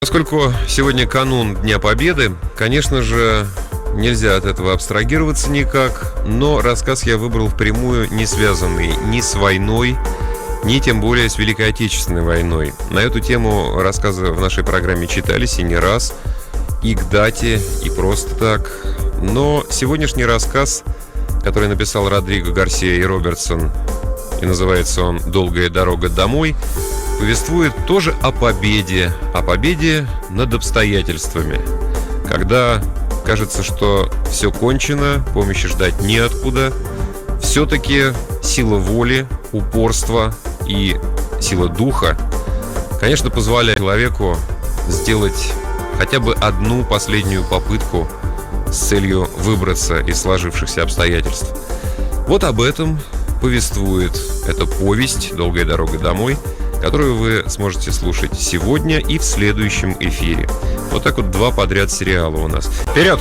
Поскольку сегодня канун Дня Победы, конечно же, нельзя от этого абстрагироваться никак, но рассказ я выбрал впрямую не связанный ни с войной, ни тем более с Великой Отечественной войной. На эту тему рассказы в нашей программе читались и не раз, и к дате, и просто так. Но сегодняшний рассказ, который написал Родриго Гарсия и Робертсон, и называется он «Долгая дорога домой», повествует тоже о победе над обстоятельствами. Когда кажется, что все кончено, помощи ждать неоткуда, все-таки сила воли, упорство и сила духа, конечно, позволяет человеку сделать хотя бы одну последнюю попытку с целью выбраться из сложившихся обстоятельств. Вот об этом повествует эта повесть «Долгая дорога домой», которую вы сможете слушать сегодня и в следующем эфире. Вот так вот два подряд сериала у нас. Вперед!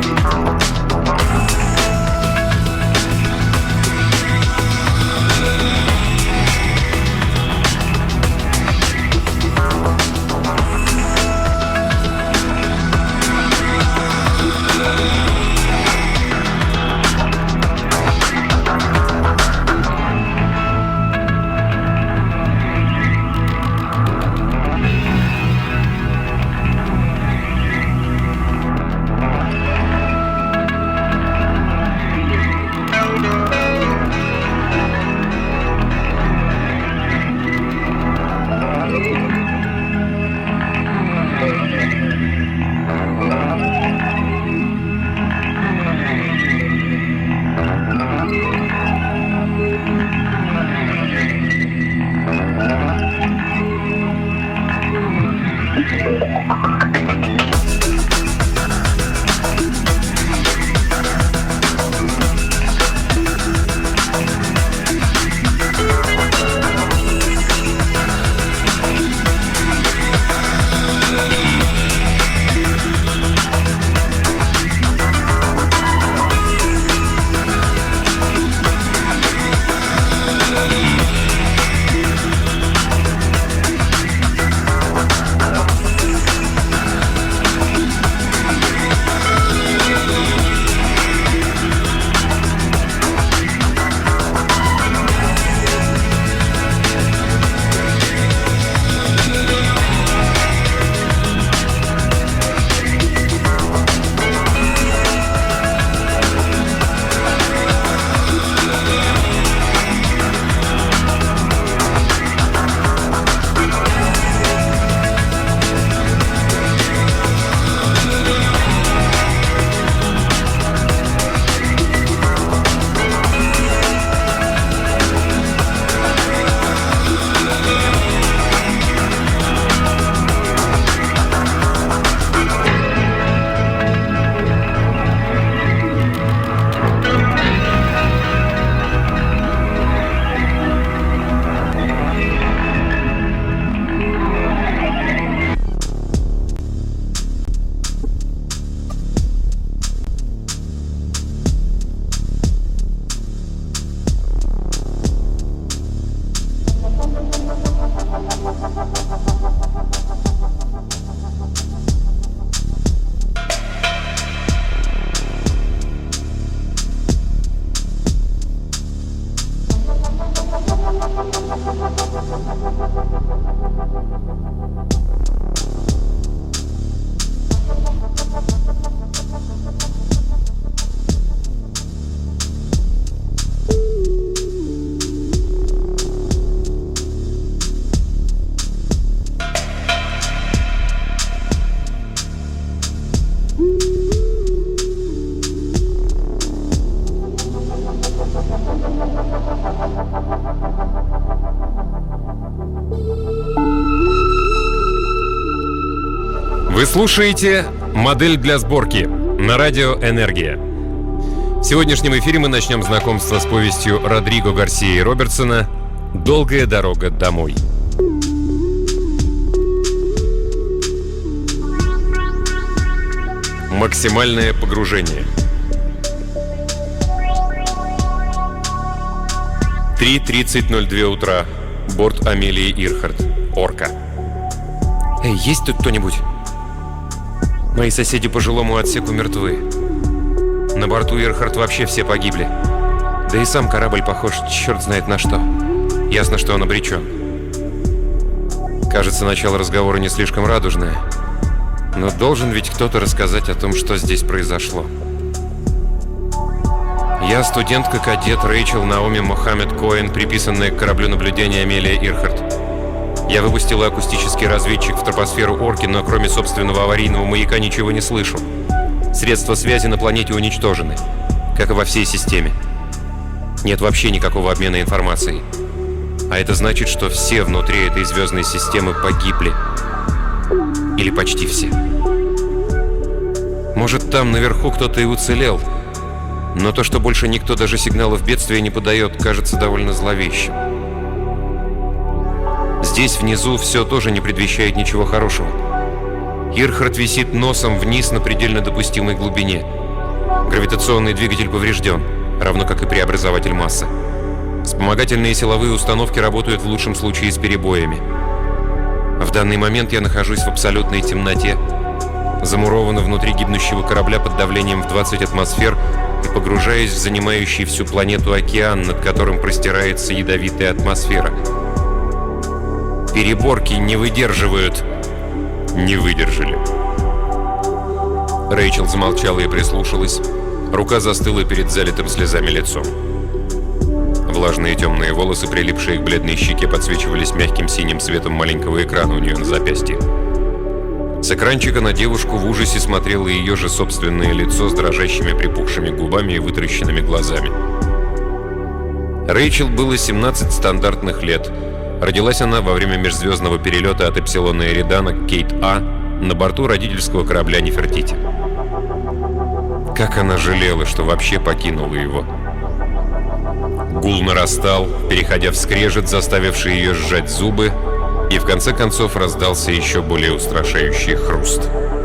Вы слушаете «Модель для сборки» на радио «Энергия». В сегодняшнем эфире мы начнем знакомство с повестью Родриго Гарсии Робертсона «Долгая дорога домой». Максимальное погружение. 3:30:02 утра. Борт Амелии Ирхард. Орка. Эй, есть тут кто-нибудь? Мои соседи по жилому отсеку мертвы. На борту Ирхард вообще все погибли. Да и сам корабль похож черт знает на что. Ясно, что он обречен. Кажется, начало разговора не слишком радужное. Но должен ведь кто-то рассказать о том, что здесь произошло. Я студентка-кадет Рэйчел Наоми Мохаммед Коэн, приписанная к кораблю наблюдения Амелия Ирхард. Я выпустила акустический разведчик в тропосферу Орки, но кроме собственного аварийного маяка ничего не слышу. Средства связи на планете уничтожены, как и во всей системе. Нет вообще никакого обмена информацией. А это значит, что все внутри этой звездной системы погибли. Или почти все. Может, там наверху кто-то и уцелел, но то, что больше никто даже сигналов бедствия не подает, кажется довольно зловещим. Здесь внизу все тоже не предвещает ничего хорошего. Ирхард висит носом вниз на предельно допустимой глубине. Гравитационный двигатель поврежден, равно как и преобразователь массы. Вспомогательные силовые установки работают в лучшем случае с перебоями. В данный момент я нахожусь в абсолютной темноте, замурована внутри гибнущего корабля под давлением в 20 атмосфер и погружаюсь в занимающий всю планету океан, над которым простирается ядовитая атмосфера. Переборки не выдерживают. Не выдержали. Рэйчел замолчала и прислушалась. Рука застыла перед залитым слезами лицом. Влажные темные волосы, прилипшие к бледной щеке, подсвечивались мягким синим светом маленького экрана у нее на запястье. С экранчика на девушку в ужасе смотрело ее же собственное лицо с дрожащими припухшими губами и вытаращенными глазами. Рэйчел было 17 стандартных лет. Родилась она во время межзвездного перелета от Эпсилона Эридана к Кейт-А на борту родительского корабля Нефертити. Как она жалела, что вообще покинула его. Гул нарастал, переходя в скрежет, заставивший ее сжать зубы, и в конце концов раздался еще более устрашающий хруст.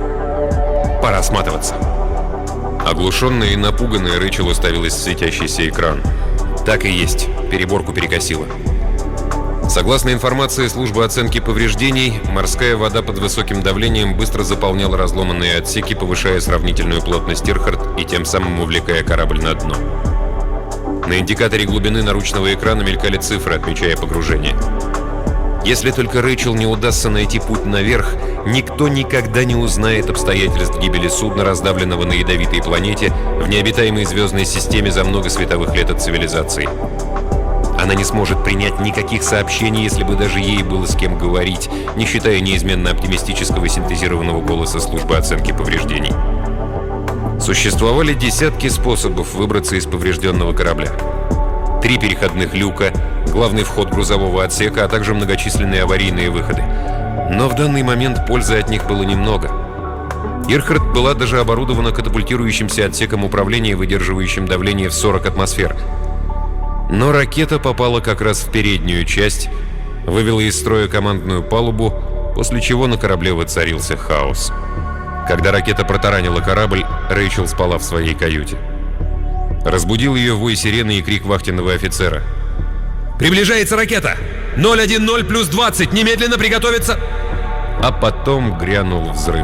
Пора сматываться. Оглушенная и напуганная, Рэйчел уставилась в светящийся экран. Так и есть, переборку перекосило. Согласно информации службы оценки повреждений, морская вода под высоким давлением быстро заполняла разломанные отсеки, повышая сравнительную плотность Ирхард и тем самым увлекая корабль на дно. На индикаторе глубины наручного экрана мелькали цифры, отмечая погружение. Если только Рэйчел не удастся найти путь наверх, никто никогда не узнает обстоятельств гибели судна, раздавленного на ядовитой планете в необитаемой звездной системе за много световых лет от цивилизации. Она не сможет принять никаких сообщений, если бы даже ей было с кем говорить, не считая неизменно оптимистического синтезированного голоса службы оценки повреждений. Существовали десятки способов выбраться из поврежденного корабля. 3 переходных люка, главный вход грузового отсека, а также многочисленные аварийные выходы. Но в данный момент пользы от них было немного. Ирхард была даже оборудована катапультирующимся отсеком управления, выдерживающим давление в 40 атмосфер. Но ракета попала как раз в переднюю часть, вывела из строя командную палубу, после чего на корабле воцарился хаос. Когда ракета протаранила корабль, Рэйчел спала в своей каюте. Разбудил ее вой сирены и крик вахтенного офицера. «Приближается ракета! 010 плюс 20! Немедленно приготовиться!» А потом грянул взрыв.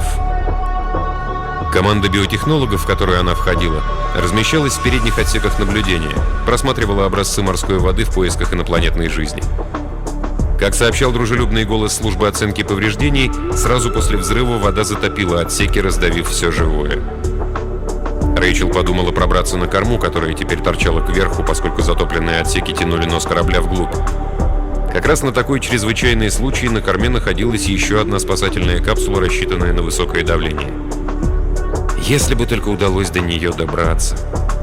Команда биотехнологов, в которую она входила, размещалась в передних отсеках наблюдения, просматривала образцы морской воды в поисках инопланетной жизни. Как сообщал дружелюбный голос службы оценки повреждений, сразу после взрыва вода затопила отсеки, раздавив все живое. Рэйчел подумала пробраться на корму, которая теперь торчала кверху, поскольку затопленные отсеки тянули нос корабля вглубь. Как раз на такой чрезвычайный случай на корме находилась еще одна спасательная капсула, рассчитанная на высокое давление. Если бы только удалось до нее добраться.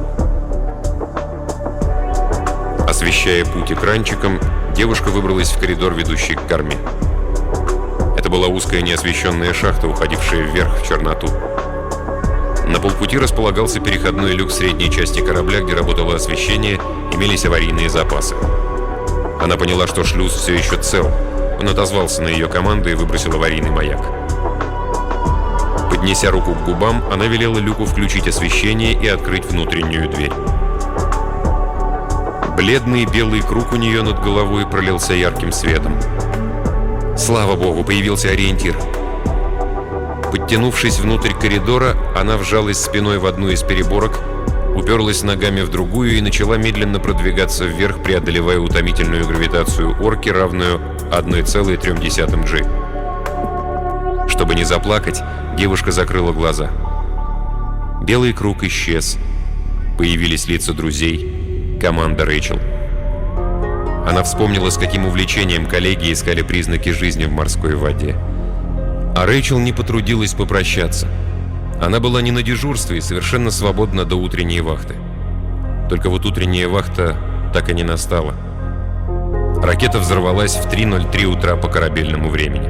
Освещая путь экранчиком, девушка выбралась в коридор, ведущий к корме. Это была узкая неосвещенная шахта, уходившая вверх в черноту. На полпути располагался переходной люк в средней части корабля, где работало освещение, имелись аварийные запасы. Она поняла, что шлюз все еще цел. Он отозвался на ее команду и выбросил аварийный маяк. Поднеся руку к губам, она велела люку включить освещение и открыть внутреннюю дверь. Бледный белый круг у нее над головой пролился ярким светом. Слава богу, появился ориентир. Подтянувшись внутрь коридора, она вжалась спиной в одну из переборок, уперлась ногами в другую и начала медленно продвигаться вверх, преодолевая утомительную гравитацию орки, равную 1,3 G. Чтобы не заплакать, девушка закрыла глаза. Белый круг исчез. Появились лица друзей, команда Рэйчел. Она вспомнила, с каким увлечением коллеги искали признаки жизни в морской воде. А Рэйчел не потрудилась попрощаться. Она была не на дежурстве и совершенно свободна до утренней вахты. Только вот утренняя вахта так и не настала. Ракета взорвалась в 3:03 утра по корабельному времени.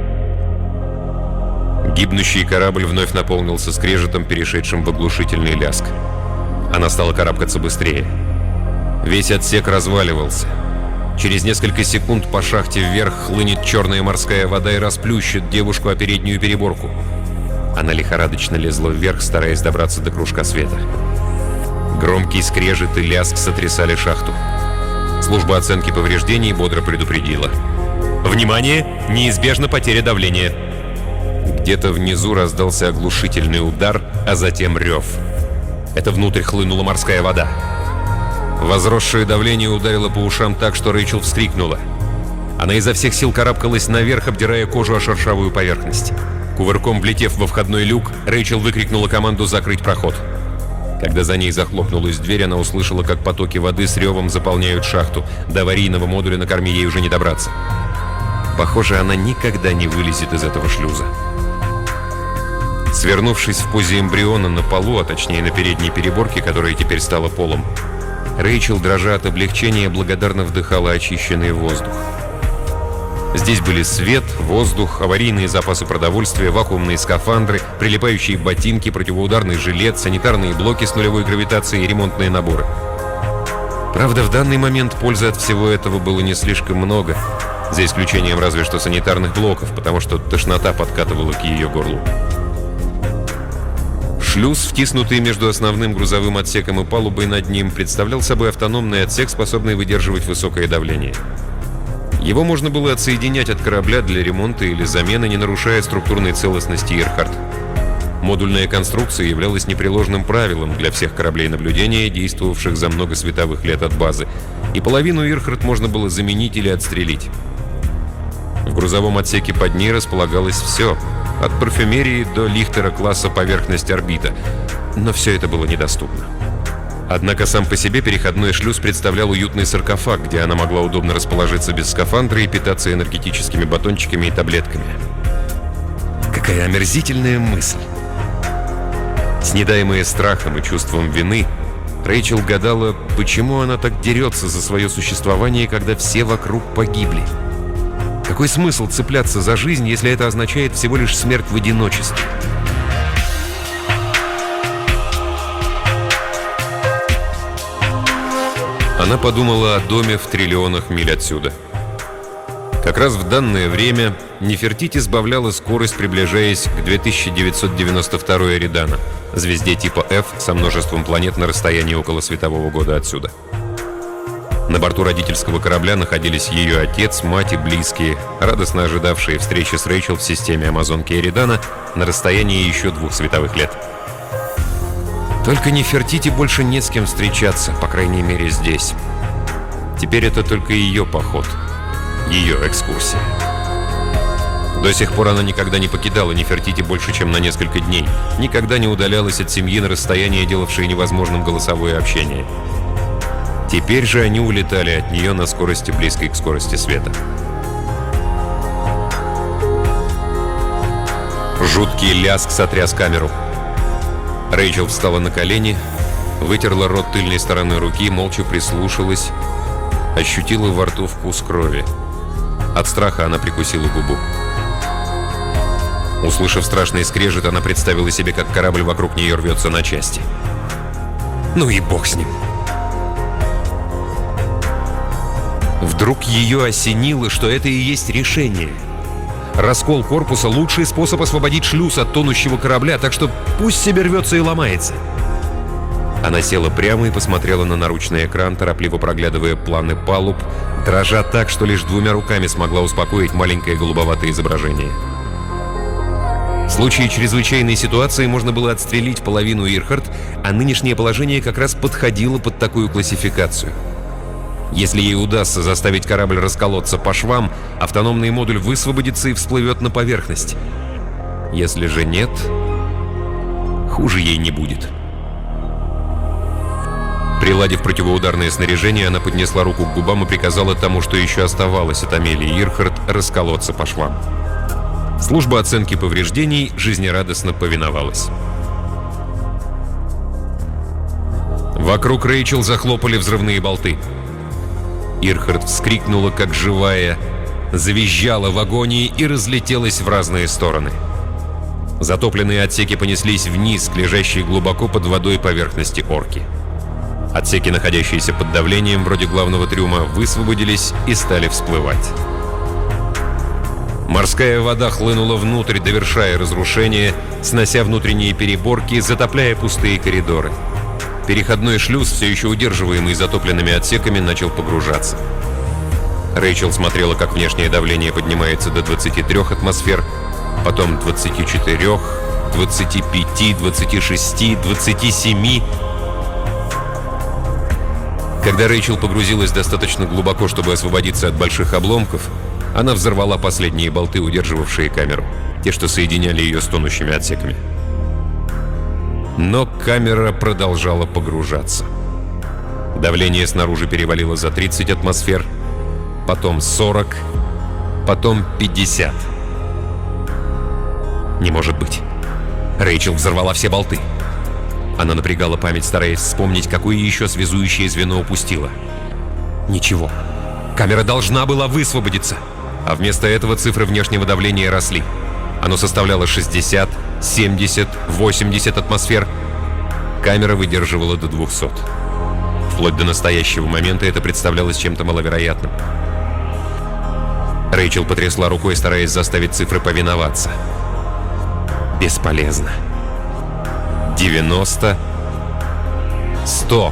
Гибнущий корабль вновь наполнился скрежетом, перешедшим в оглушительный лязг. Она стала карабкаться быстрее. Весь отсек разваливался. Через несколько секунд по шахте вверх хлынет черная морская вода и расплющит девушку о переднюю переборку. Она лихорадочно лезла вверх, стараясь добраться до кружка света. Громкий скрежет и лязг сотрясали шахту. Служба оценки повреждений бодро предупредила: «Внимание! Неизбежна потеря давления!» Где-то внизу раздался оглушительный удар, а затем рев. Это внутрь хлынула морская вода. Возросшее давление ударило по ушам так, что Рэйчел вскрикнула. Она изо всех сил карабкалась наверх, обдирая кожу о шершавую поверхность. Кувырком влетев во входной люк, Рэйчел выкрикнула команду закрыть проход. Когда за ней захлопнулась дверь, она услышала, как потоки воды с ревом заполняют шахту. До аварийного модуля на корме ей уже не добраться. Похоже, она никогда не вылезет из этого шлюза. Свернувшись в позе эмбриона на полу, а точнее на передней переборке, которая теперь стала полом, Рэйчел, дрожа от облегчения, благодарно вдыхала очищенный воздух. Здесь были свет, воздух, аварийные запасы продовольствия, вакуумные скафандры, прилипающие ботинки, противоударный жилет, санитарные блоки с нулевой гравитацией и ремонтные наборы. Правда, в данный момент пользы от всего этого было не слишком много, за исключением разве что санитарных блоков, потому что тошнота подкатывала к ее горлу. Шлюз, втиснутый между основным грузовым отсеком и палубой над ним, представлял собой автономный отсек, способный выдерживать высокое давление. Его можно было отсоединять от корабля для ремонта или замены, не нарушая структурной целостности «Ирхард». Модульная конструкция являлась непреложным правилом для всех кораблей наблюдения, действовавших за много световых лет от базы, и половину «Ирхард» можно было заменить или отстрелить. В грузовом отсеке под ней располагалось все, от парфюмерии до лихтера класса поверхность орбита, но все это было недоступно. Однако сам по себе переходной шлюз представлял уютный саркофаг, где она могла удобно расположиться без скафандра и питаться энергетическими батончиками и таблетками. Какая омерзительная мысль! Снедаемая страхом и чувством вины, Рэйчел гадала, почему она так дерется за свое существование, когда все вокруг погибли. Какой смысл цепляться за жизнь, если это означает всего лишь смерть в одиночестве? Она подумала о доме в триллионах миль отсюда. Как раз в данное время Нефертити сбавляла скорость, приближаясь к 2992 Эридана, звезде типа F со множеством планет на расстоянии около светового года отсюда. На борту родительского корабля находились ее отец, мать и близкие, радостно ожидавшие встречи с Рэйчел в системе Амазонки Эридана на расстоянии еще 2 световых лет. Только Нефертити больше не с кем встречаться, по крайней мере здесь. Теперь это только ее поход, ее экскурсия. До сих пор она никогда не покидала Нефертити больше, чем на несколько дней, никогда не удалялась от семьи на расстояние, делавшее невозможным голосовое общение. Теперь же они улетали от нее на скорости, близкой к скорости света. Жуткий лязг сотряс камеру. Рэйчел встала на колени, вытерла рот тыльной стороной руки, молча прислушалась, ощутила во рту вкус крови. От страха она прикусила губу. Услышав страшный скрежет, она представила себе, как корабль вокруг нее рвется на части. Ну и бог с ним. Вдруг ее осенило, что это и есть решение. Раскол корпуса — лучший способ освободить шлюз от тонущего корабля, так что пусть себе рвется и ломается. Она села прямо и посмотрела на наручный экран, торопливо проглядывая планы палуб, дрожа так, что лишь 2 руками смогла успокоить маленькое голубоватое изображение. В случае чрезвычайной ситуации можно было отстрелить половину «Ирхард», а нынешнее положение как раз подходило под такую классификацию. Если ей удастся заставить корабль расколоться по швам, автономный модуль высвободится и всплывет на поверхность. Если же нет, хуже ей не будет. Приладив противоударное снаряжение, она поднесла руку к губам и приказала тому, что еще оставалось от Амелии Ирхард, расколоться по швам. Служба оценки повреждений жизнерадостно повиновалась. Вокруг Рэйчел захлопали взрывные болты. Ирхард вскрикнула, как живая, завизжала в агонии и разлетелась в разные стороны. Затопленные отсеки понеслись вниз к лежащей глубоко под водой поверхности орки. Отсеки, находящиеся под давлением, вроде главного трюма, высвободились и стали всплывать. Морская вода хлынула внутрь, довершая разрушение, снося внутренние переборки, затопляя пустые коридоры. переходной шлюз, все еще удерживаемый затопленными отсеками, начал погружаться. Рэйчел смотрела, как внешнее давление поднимается до 23 атмосфер, потом 24, 25, 26, 27. Когда Рэйчел погрузилась достаточно глубоко, чтобы освободиться от больших обломков, она взорвала последние болты, удерживавшие камеру, те, что соединяли ее с тонущими отсеками. Но камера продолжала погружаться. Давление снаружи перевалило за 30 атмосфер, потом 40, потом 50. Не может быть. Рэйчел взорвала все болты. Она напрягала память, стараясь вспомнить, какое еще связующее звено упустила. Ничего. Камера должна была высвободиться. А вместо этого цифры внешнего давления росли. Оно составляло 60, 70, 80 атмосфер. Камера выдерживала до 200. Вплоть до настоящего момента это представлялось чем-то маловероятным. Рэйчел потрясла рукой, стараясь заставить цифры повиноваться. Бесполезно. 90, 100.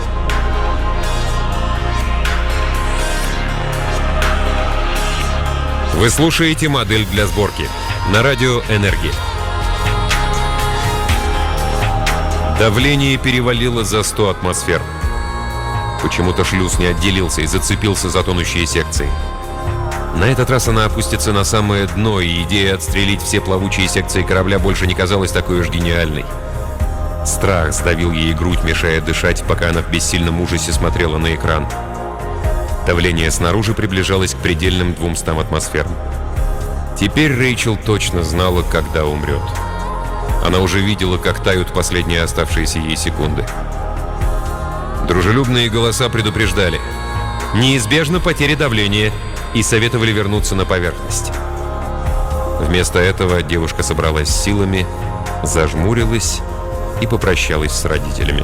Вы слушаете «Модель для сборки» на радио «Энергия». Давление перевалило за 100 атмосфер. Почему-то шлюз не отделился и зацепился за тонущие секции. На этот раз она опустится на самое дно, и идея отстрелить все плавучие секции корабля больше не казалась такой уж гениальной. Страх сдавил ей грудь, мешая дышать, пока она в бессильном ужасе смотрела на экран. Давление снаружи приближалось к предельным 200 атмосферам. Теперь Рэйчел точно знала, когда умрет. Она уже видела, как тают последние оставшиеся ей секунды. Дружелюбные голоса предупреждали: неизбежна потеря давления, и советовали вернуться на поверхность. Вместо этого девушка собралась с силами, зажмурилась и попрощалась с родителями.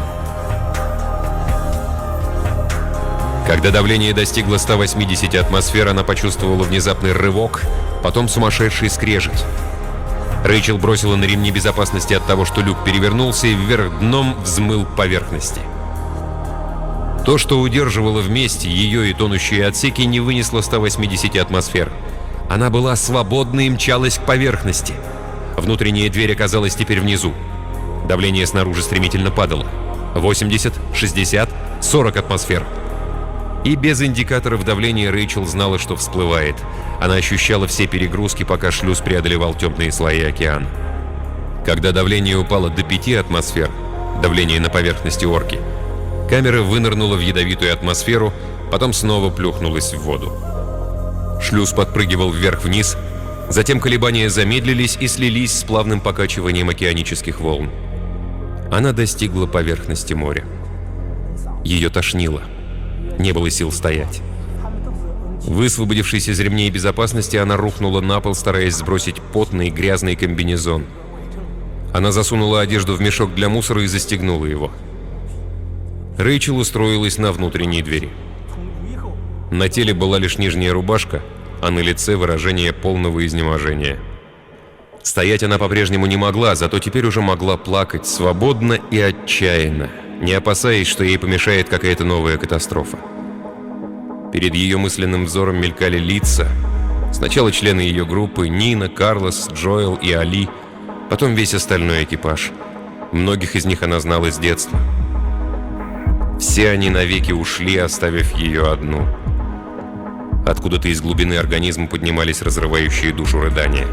Когда давление достигло 180 атмосфер, она почувствовала внезапный рывок, потом сумасшедший скрежет. Рэйчел бросила на ремни безопасности от того, что люк перевернулся и вверх дном взмыл к поверхности. То, что удерживало вместе ее и тонущие отсеки, не вынесло 180 атмосфер. Она была свободна и мчалась к поверхности. Внутренняя дверь оказалась теперь внизу. Давление снаружи стремительно падало. 80, 60, 40 атмосфер. И без индикаторов давления Рэйчел знала, что всплывает. Она ощущала все перегрузки, пока шлюз преодолевал темные слои океана. Когда давление упало до 5 атмосфер, давление на поверхности орки, камера вынырнула в ядовитую атмосферу, потом снова плюхнулась в воду. Шлюз подпрыгивал вверх-вниз, затем колебания замедлились и слились с плавным покачиванием океанических волн. Она достигла поверхности моря. Ее тошнило. Не было сил стоять. Высвободившись из ремней безопасности, она рухнула на пол, стараясь сбросить потный грязный комбинезон. Она засунула одежду в мешок для мусора и застегнула его. Рэйчел устроилась на внутренней двери. На теле была лишь нижняя рубашка, а на лице выражение полного изнеможения. Стоять она по-прежнему не могла, зато теперь уже могла плакать свободно и отчаянно, не опасаясь, что ей помешает какая-то новая катастрофа. Перед ее мысленным взором мелькали лица. Сначала члены ее группы: Нина, Карлос, Джоэл и Али, потом весь остальной экипаж. Многих из них она знала с детства. Все они навеки ушли, оставив ее одну. Откуда-то из глубины организма поднимались разрывающие душу рыдания.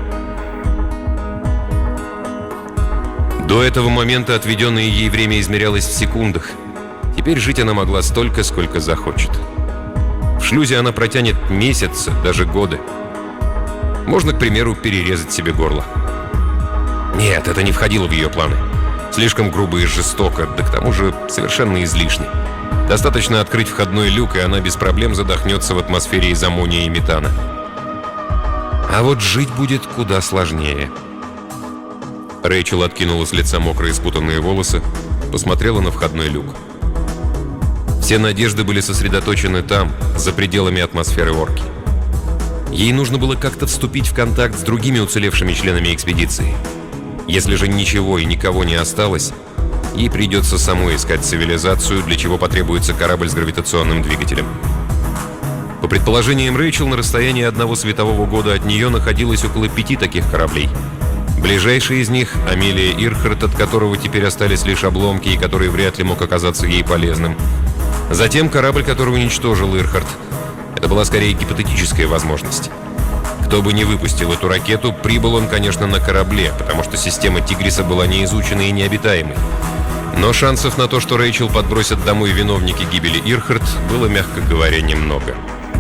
До этого момента отведенное ей время измерялось в секундах. Теперь жить она могла столько, сколько захочет. В шлюзе она протянет месяцы, даже годы. Можно, к примеру, перерезать себе горло. Нет, это не входило в ее планы. Слишком грубо и жестоко, да к тому же совершенно излишне. Достаточно открыть входной люк, и она без проблем задохнется в атмосфере из аммония и метана. А вот жить будет куда сложнее. Рэйчел откинула с лица мокрые спутанные волосы, посмотрела на входной люк. Все надежды были сосредоточены там, за пределами атмосферы орки. Ей нужно было как-то вступить в контакт с другими уцелевшими членами экспедиции. Если же ничего и никого не осталось, и придется самой искать цивилизацию, для чего потребуется корабль с гравитационным двигателем. По предположениям Рэйчел, на расстоянии 1 светового года от нее находилось около 5 таких кораблей. Ближайший из них — Амелия Ирхарт, от которого теперь остались лишь обломки и который вряд ли мог оказаться ей полезным. Затем корабль, который уничтожил Ирхарт. Это была скорее гипотетическая возможность. Кто бы ни выпустил эту ракету, прибыл он, конечно, на корабле, потому что система «Тигриса» была неизученной и необитаемой. Но шансов на то, что Рэйчел подбросят домой виновники гибели Ирхарт, было, мягко говоря, немного.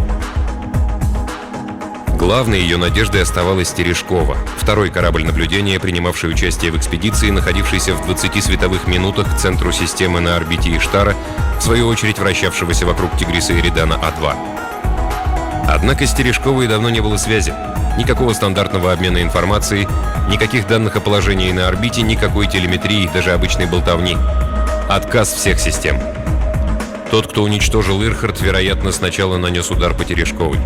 Главной ее надеждой оставалась Терешкова, второй корабль наблюдения, принимавший участие в экспедиции, находившийся в 20 световых минутах к центру системы на орбите Иштара, в свою очередь вращавшегося вокруг Тигриса и Эридана А-2. Однако с Терешковой давно не было связи. Никакого стандартного обмена информацией, никаких данных о положении на орбите, никакой телеметрии, даже обычной болтовни. Отказ всех систем. Тот, кто уничтожил Ирхарт, вероятно, сначала нанес удар по Терешковой.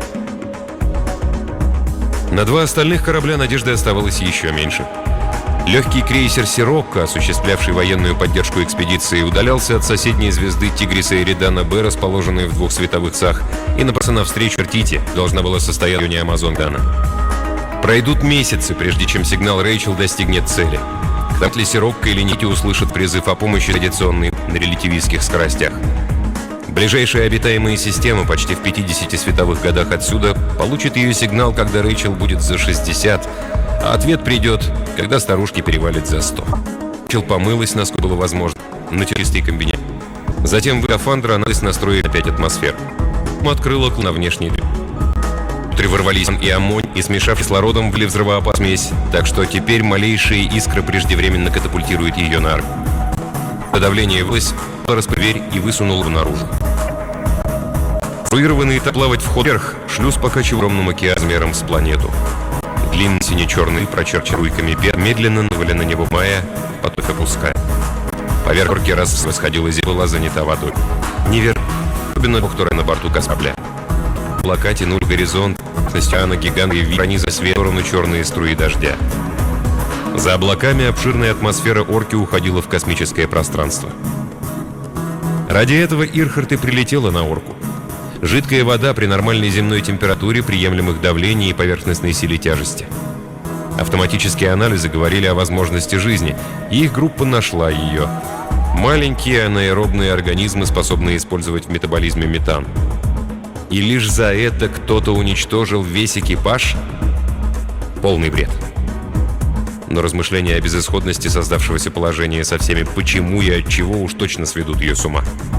На 2 остальных корабля надежды оставалось еще меньше. Легкий крейсер «Сирокко», осуществлявший военную поддержку экспедиции, удалялся от соседней звезды Тигриса Эридана Б, расположенной в 2 световых сах, и направился навстречу Артите, должна была состоять в районе Амазон-Дана. Пройдут месяцы, прежде чем сигнал Рэйчел достигнет цели. Когда ли «Сирокко» или Нити услышат призыв о помощи традиционной на релятивистских скоростях. Ближайшие обитаемые системы, почти в 50 световых годах отсюда, получат ее сигнал, когда Рэйчел будет за 60, а ответ придет, когда старушки перевалит за 100. Рэйчел помылась, насколько было возможно, на чистый комбинезон. Затем в скафандр она настроила 5 атмосфер. Открыла окно на внешний дверь. Внутрь ворвались и аммоний, и, смешав кислородом, ввели взрывоопасную смесь, так что теперь малейшая искра преждевременно катапультирует ее на орбиту. Давление вылез, дверь и высунул его наружу. Конструированный этап плавать вход вверх, шлюз покачивал огромным океаном размером с планету. Длинный сине-черный, прочерченный руйками пер, медленно навали на него мая, поток опуская. Поверх орки раз восходила земля, была занята водой. Невероятно, особенно на борту корабля. Облака тянули горизонт, с океана гигантские прониза свет в сторону черные струи дождя. За облаками обширная атмосфера орки уходила в космическое пространство. Ради этого Ирхарт и прилетела на орку. Жидкая вода при нормальной земной температуре, приемлемых давлений и поверхностной силе тяжести. Автоматические анализы говорили о возможности жизни, и их группа нашла ее. Маленькие анаэробные организмы, способные использовать в метаболизме метан. И лишь за это кто-то уничтожил весь экипаж? Полный бред. Но размышления о безысходности создавшегося положения со всеми «почему» и «отчего» уж точно сведут ее с ума.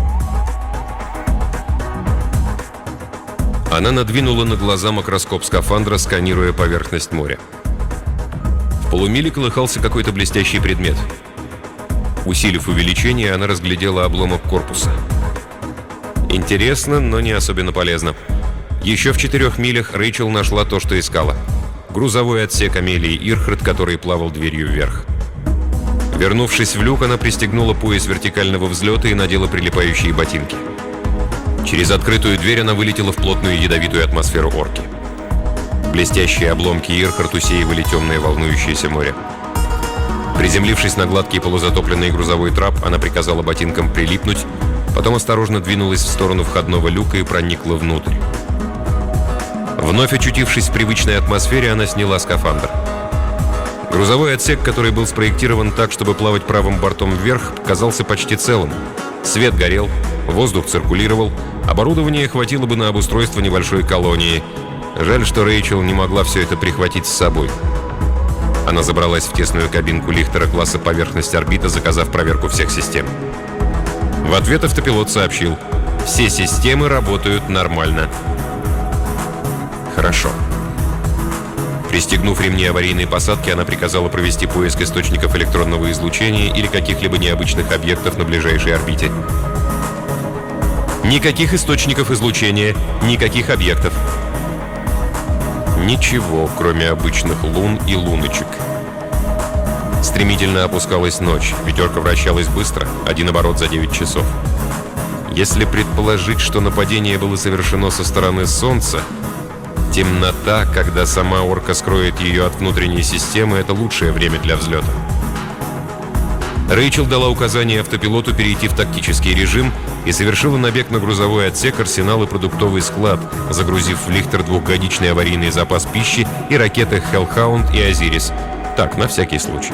Она надвинула на глаза макроскоп скафандра, сканируя поверхность моря. В полумиле колыхался какой-то блестящий предмет. Усилив увеличение, она разглядела обломок корпуса. Интересно, но не особенно полезно. Еще в 4 милях Рэйчел нашла то, что искала. Грузовой отсек Амелии Ирхарт, который плавал дверью вверх. Вернувшись в люк, она пристегнула пояс вертикального взлета и надела прилипающие ботинки. Через открытую дверь она вылетела в плотную ядовитую атмосферу орки. Блестящие обломки Ирхарт усеивали темное волнующееся море. Приземлившись на гладкий полузатопленный грузовой трап, она приказала ботинкам прилипнуть, потом осторожно двинулась в сторону входного люка и проникла внутрь. Вновь очутившись в привычной атмосфере, она сняла скафандр. Грузовой отсек, который был спроектирован так, чтобы плавать правым бортом вверх, казался почти целым. Свет горел, воздух циркулировал, оборудование хватило бы на обустройство небольшой колонии. Жаль, что Рэйчел не могла все это прихватить с собой. Она забралась в тесную кабинку лихтера класса «Поверхность орбита», заказав проверку всех систем. В ответ автопилот сообщил: «Все системы работают нормально». Хорошо. Пристегнув ремни аварийной посадки, она приказала провести поиск источников электронного излучения или каких-либо необычных объектов на ближайшей орбите. Никаких источников излучения, никаких объектов. Ничего, кроме обычных лун и луночек. Стремительно опускалась ночь, пятерка вращалась быстро, 1 оборот за 9 часов. Если предположить, что нападение было совершено со стороны Солнца, темнота, когда сама орка скроет ее от внутренней системы, это лучшее время для взлета. Рэйчел дала указание автопилоту перейти в тактический режим и совершила набег на грузовой отсек, арсенал и продуктовый склад, загрузив в лихтер двухгодичный аварийный запас пищи и ракеты Hellhound и Osiris. Так, на всякий случай.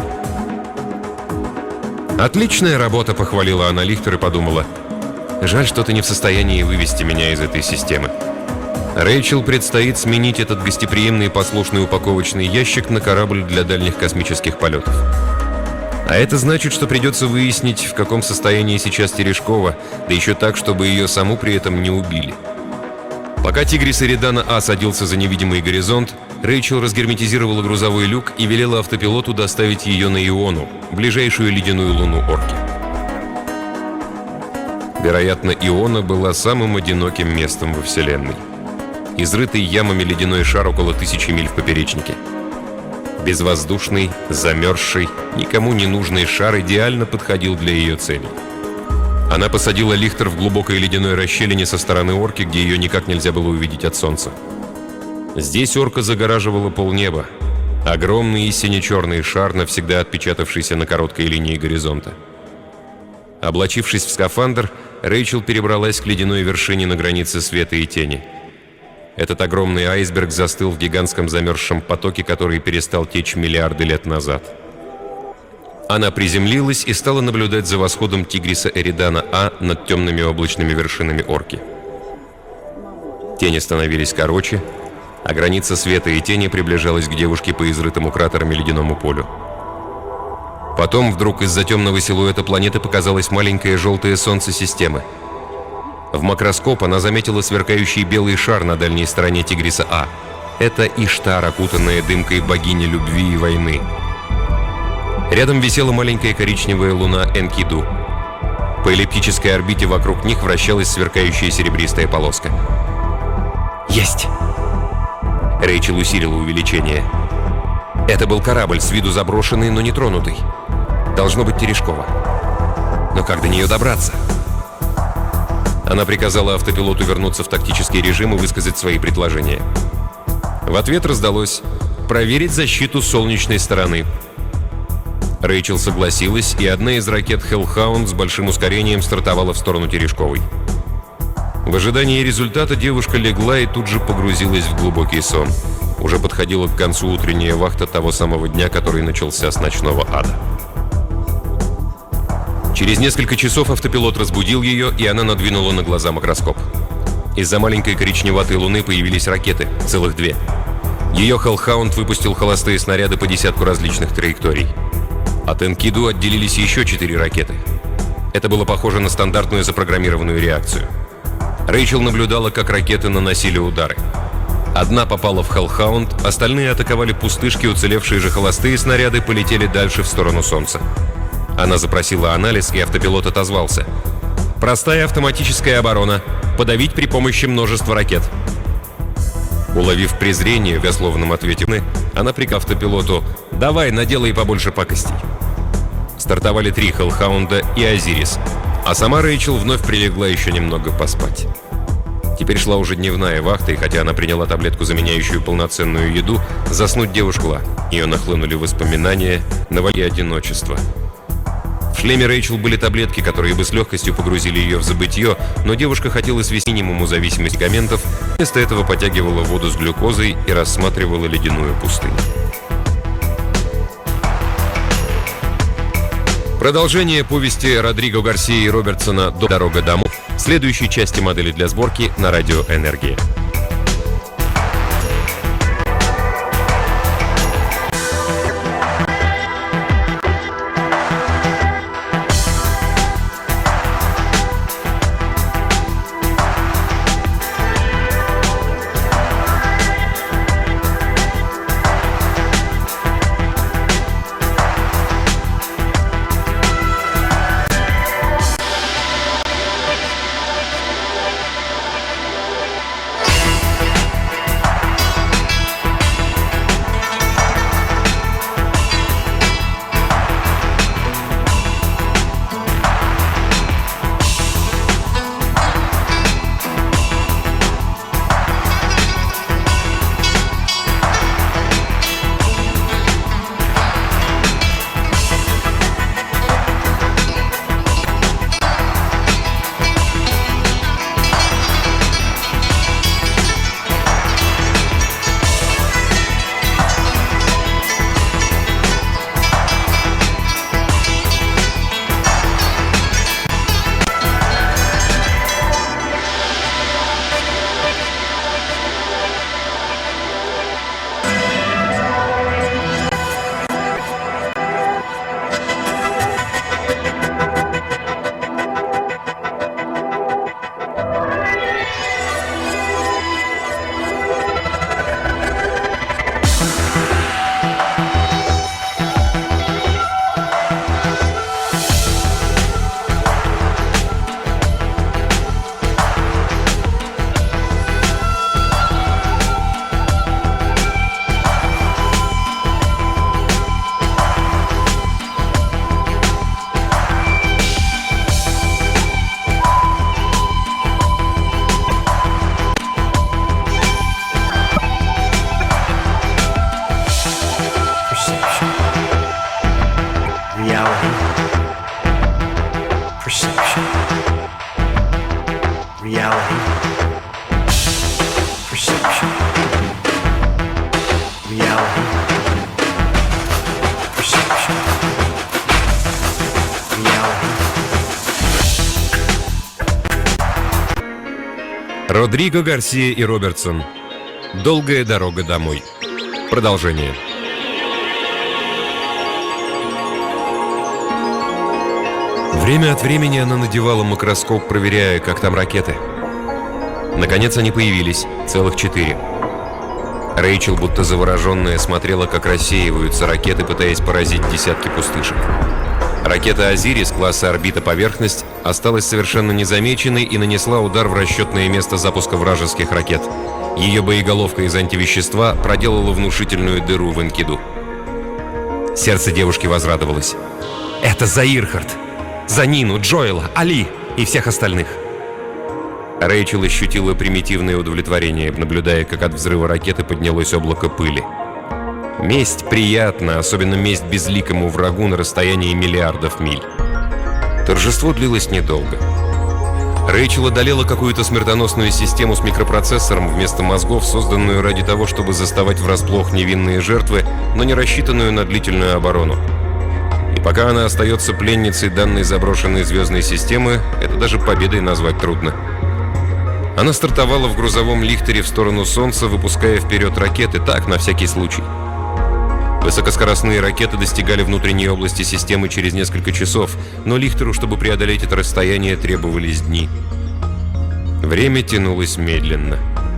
«Отличная работа», — похвалила она лихтер и подумала. «Жаль, что ты не в состоянии вывести меня из этой системы». Рэйчел предстоит сменить этот гостеприимный и послушный упаковочный ящик на корабль для дальних космических полетов. А это значит, что придется выяснить, в каком состоянии сейчас Терешкова, да еще так, чтобы ее саму при этом не убили. Пока Тигрис Эридана А садился за невидимый горизонт, Рэйчел разгерметизировала грузовой люк и велела автопилоту доставить ее на Иону, ближайшую ледяную луну Орки. Вероятно, Иона была самым одиноким местом во Вселенной. Изрытый ямами ледяной шар около 1000 миль в поперечнике. Безвоздушный, замерзший, никому не нужный шар идеально подходил для ее целей. Она посадила лихтер в глубокой ледяной расщелине со стороны Орки, где ее никак нельзя было увидеть от солнца. Здесь Орка загораживала полнеба. Огромный и сине-черный шар, навсегда отпечатавшийся на короткой линии горизонта. Облачившись в скафандр, Рэйчел перебралась к ледяной вершине на границе света и тени. Этот огромный айсберг застыл в гигантском замерзшем потоке, который перестал течь миллиарды лет назад. Она приземлилась и стала наблюдать за восходом Тигриса Эридана А над темными облачными вершинами Орки. Тени становились короче, а граница света и тени приближалась к девушке по изрытому кратерами ледяному полю. Потом вдруг из-за темного силуэта планеты показалось маленькое желтое солнце системы. В макроскоп она заметила сверкающий белый шар на дальней стороне Тигриса А. Это Иштар, окутанная дымкой богини любви и войны. Рядом висела маленькая коричневая луна Энкиду. По эллиптической орбите вокруг них вращалась сверкающая серебристая полоска. «Есть!» Рэйчел усилила увеличение. Это был корабль, с виду заброшенный, но не тронутый. Должно быть Терешкова. Но как до нее добраться? Она приказала автопилоту вернуться в тактический режим и высказать свои предложения. В ответ раздалось «проверить защиту солнечной стороны». Рэйчел согласилась, и одна из ракет Hellhound с большим ускорением стартовала в сторону Терешковой. В ожидании результата девушка легла и тут же погрузилась в глубокий сон. Уже подходила к концу утренняя вахта того самого дня, который начался с ночного ада. Через несколько часов автопилот разбудил ее, и она надвинула на глаза макроскоп. Из-за маленькой коричневатой луны появились ракеты, целых 2. Ее Hellhound выпустил холостые снаряды по десятку различных траекторий. От Энкиду отделились еще 4 ракеты. Это было похоже на стандартную запрограммированную реакцию. Рэйчел наблюдала, как ракеты наносили удары. Одна попала в Hellhound, остальные атаковали пустышки, уцелевшие же холостые снаряды полетели дальше в сторону Солнца. Она запросила анализ, и автопилот отозвался. «Простая автоматическая оборона. Подавить при помощи множества ракет». Уловив презрение в дословном ответе, она приказала автопилоту «давай, наделай побольше пакостей». Стартовали 3 Hellhound и Osiris, а сама Рэйчел вновь прилегла еще немного поспать. Теперь шла уже дневная вахта, и хотя она приняла таблетку, заменяющую полноценную еду, заснуть девушка. Ее нахлынули воспоминания, навали одиночество. В шлеме Рэйчел были таблетки, которые бы с легкостью погрузили ее в забытье, но девушка хотела свести минимуму зависимость медикаментов, вместо этого потягивала воду с глюкозой и рассматривала ледяную пустыню. Продолжение повести Родриго Гарсии и Робертсона «Дорога домой» в следующей части модели для сборки на радио «Энергия». Perception. Reality. Perception. Reality. Perception. Reality. Родриго Гарсия и Робертсон. Долгая дорога домой. Продолжение. Время от времени она надевала макроскоп, проверяя, как там ракеты. Наконец они появились, целых 4. Рэйчел, будто завороженная, смотрела, как рассеиваются ракеты, пытаясь поразить десятки пустышек. Ракета «Азирис» класса «Орбита-поверхность» осталась совершенно незамеченной и нанесла удар в расчетное место запуска вражеских ракет. Ее боеголовка из антивещества проделала внушительную дыру в Энкиду. Сердце девушки возрадовалось. «Это за Ирхард! За Нину, Джоэла, Али и всех остальных!» Рэйчел ощутила примитивное удовлетворение, наблюдая, как от взрыва ракеты поднялось облако пыли. Месть приятна, особенно месть безликому врагу на расстоянии миллиардов миль. Торжество длилось недолго. Рэйчел одолела какую-то смертоносную систему с микропроцессором вместо мозгов, созданную ради того, чтобы заставать врасплох невинные жертвы, но не рассчитанную на длительную оборону. И пока она остается пленницей данной заброшенной звездной системы, это даже победой назвать трудно. Она стартовала в грузовом лихтере в сторону Солнца, выпуская вперед ракеты, так, на всякий случай. Высокоскоростные ракеты достигали внутренней области системы через несколько часов, но лихтеру, чтобы преодолеть это расстояние, требовались дни. Время тянулось медленно.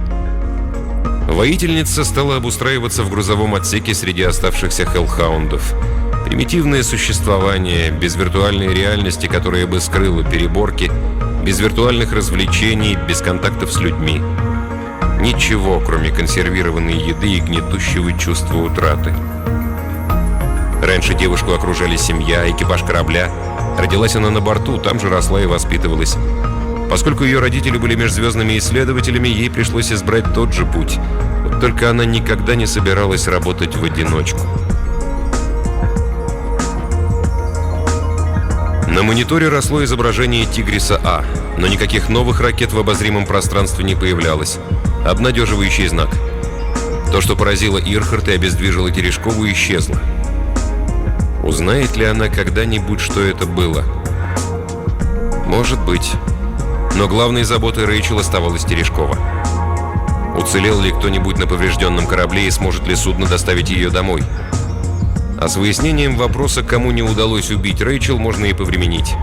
Воительница стала обустраиваться в грузовом отсеке среди оставшихся хеллхаундов. Примитивное существование, без виртуальной реальности, которая бы скрыла переборки, без виртуальных развлечений, без контактов с людьми. Ничего, кроме консервированной еды и гнетущего чувства утраты. Раньше девушку окружали семья, экипаж корабля. Родилась она на борту, там же росла и воспитывалась. Поскольку ее родители были межзвездными исследователями, ей пришлось избрать тот же путь. Вот только она никогда не собиралась работать в одиночку. На мониторе росло изображение «Тигриса-А», но никаких новых ракет в обозримом пространстве не появлялось. Обнадеживающий знак. То, что поразило Ирхард и обездвижило Терешкову, исчезло. Узнает ли она когда-нибудь, что это было? Может быть. Но главной заботой Рэйчел оставалась Терешкова. Уцелел ли кто-нибудь на поврежденном корабле и сможет ли судно доставить ее домой? А с выяснением вопроса, кому не удалось убить Рэйчел, можно и повременить.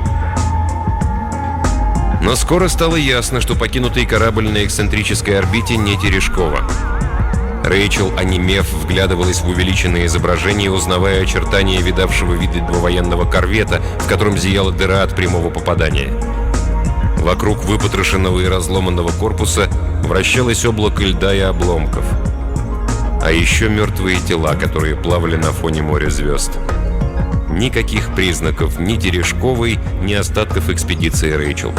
Но скоро стало ясно, что покинутый корабль на эксцентрической орбите не Терешкова. Рэйчел, онемев, вглядывалась в увеличенное изображение, узнавая очертания видавшего виды двувоенного корвета, в котором зияла дыра от прямого попадания. Вокруг выпотрошенного и разломанного корпуса вращалось облако льда и обломков. А еще мертвые тела, которые плавали на фоне моря звезд. Никаких признаков ни Терешковой, ни остатков экспедиции Рэйчел.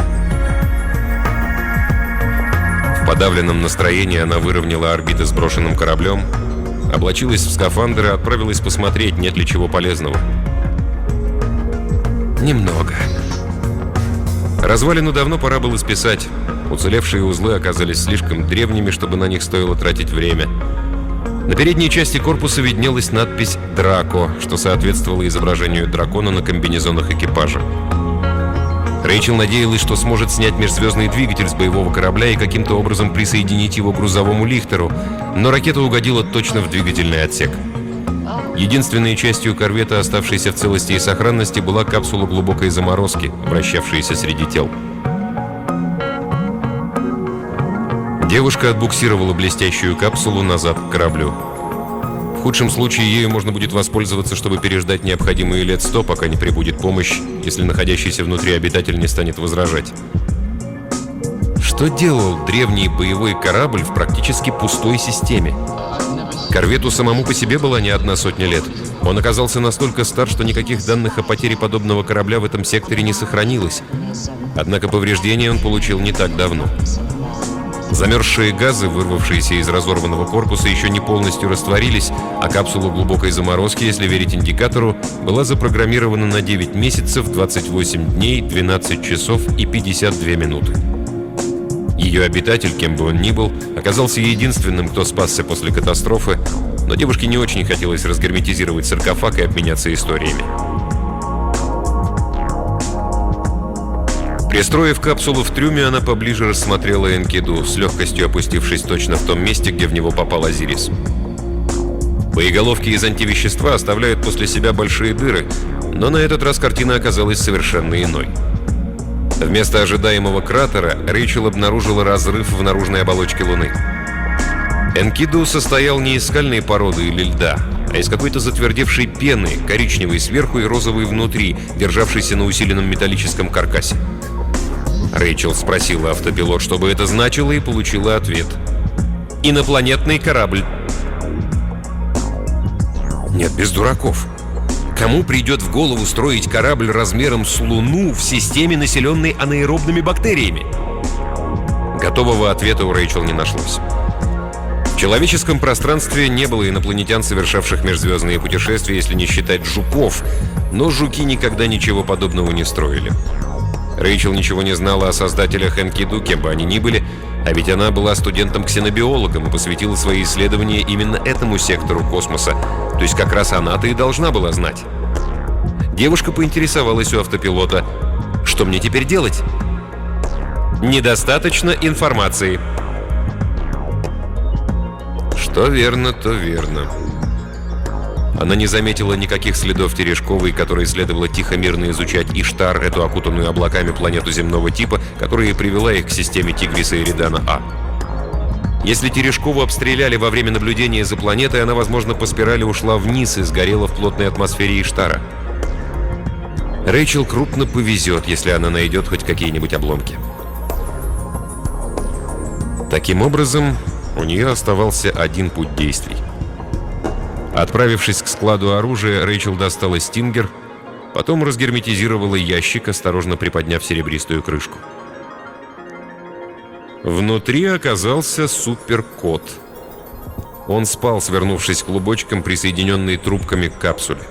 В подавленном настроении она выровняла орбиты с брошенным кораблем, облачилась в скафандр и отправилась посмотреть, нет ли чего полезного. Немного. Развалину давно пора было списать. Уцелевшие узлы оказались слишком древними, чтобы на них стоило тратить время. На передней части корпуса виднелась надпись «Драко», что соответствовало изображению дракона на комбинезонах экипажа. Рэйчел надеялась, что сможет снять межзвездный двигатель с боевого корабля и каким-то образом присоединить его к грузовому лихтеру, но ракета угодила точно в двигательный отсек. Единственной частью корвета, оставшейся в целости и сохранности, была капсула глубокой заморозки, вращавшаяся среди тел. Девушка отбуксировала блестящую капсулу назад к кораблю. В худшем случае ею можно будет воспользоваться, чтобы переждать необходимые лет 100, пока не прибудет помощь, если находящийся внутри обитатель не станет возражать. Что делал древний боевой корабль в практически пустой системе? Корвету самому по себе была не одна сотня лет. Он оказался настолько стар, что никаких данных о потере подобного корабля в этом секторе не сохранилось. Однако повреждения он получил не так давно. Замерзшие газы, вырвавшиеся из разорванного корпуса, еще не полностью растворились, а капсула глубокой заморозки, если верить индикатору, была запрограммирована на 9 месяцев, 28 дней, 12 часов и 52 минуты. Ее обитатель, кем бы он ни был, оказался единственным, кто спасся после катастрофы, но девушке не очень хотелось разгерметизировать саркофаг и обменяться историями. Пристроив капсулу в трюме, она поближе рассмотрела Энкиду, с легкостью опустившись точно в том месте, где в него попал Азирис. Боеголовки из антивещества оставляют после себя большие дыры, но на этот раз картина оказалась совершенно иной. Вместо ожидаемого кратера Рэйчел обнаружила разрыв в наружной оболочке Луны. Энкиду состоял не из скальной породы или льда, а из какой-то затвердевшей пены, коричневой сверху и розовой внутри, державшейся на усиленном металлическом каркасе. Рэйчел спросила автопилот, что бы это значило, и получила ответ. «Инопланетный корабль». Нет, без дураков. Кому придет в голову строить корабль размером с Луну в системе, населенной анаэробными бактериями? Готового ответа у Рэйчел не нашлось. В человеческом пространстве не было инопланетян, совершавших межзвездные путешествия, если не считать жуков, но жуки никогда ничего подобного не строили. Рэйчел ничего не знала о создателях Энкиду, кем бы они ни были, а ведь она была студентом-ксенобиологом и посвятила свои исследования именно этому сектору космоса, то есть как раз она-то и должна была знать. Девушка поинтересовалась у автопилота: «Что мне теперь делать?» «Недостаточно информации». Что верно, то верно. Она не заметила никаких следов Терешковой, которой следовало тихо мирно изучать Иштар, эту окутанную облаками планету земного типа, которая и привела их к системе Тигриса и Эридана-А. Если Терешкову обстреляли во время наблюдения за планетой, она, возможно, по спирали ушла вниз и сгорела в плотной атмосфере Иштара. Рэйчел крупно повезет, если она найдет хоть какие-нибудь обломки. Таким образом, у нее оставался один путь действий. Отправившись к складу оружия, Рэйчел достала стингер, потом разгерметизировала ящик, осторожно приподняв серебристую крышку. Внутри оказался суперкот. Он спал, свернувшись клубочком, присоединенный трубками к капсуле.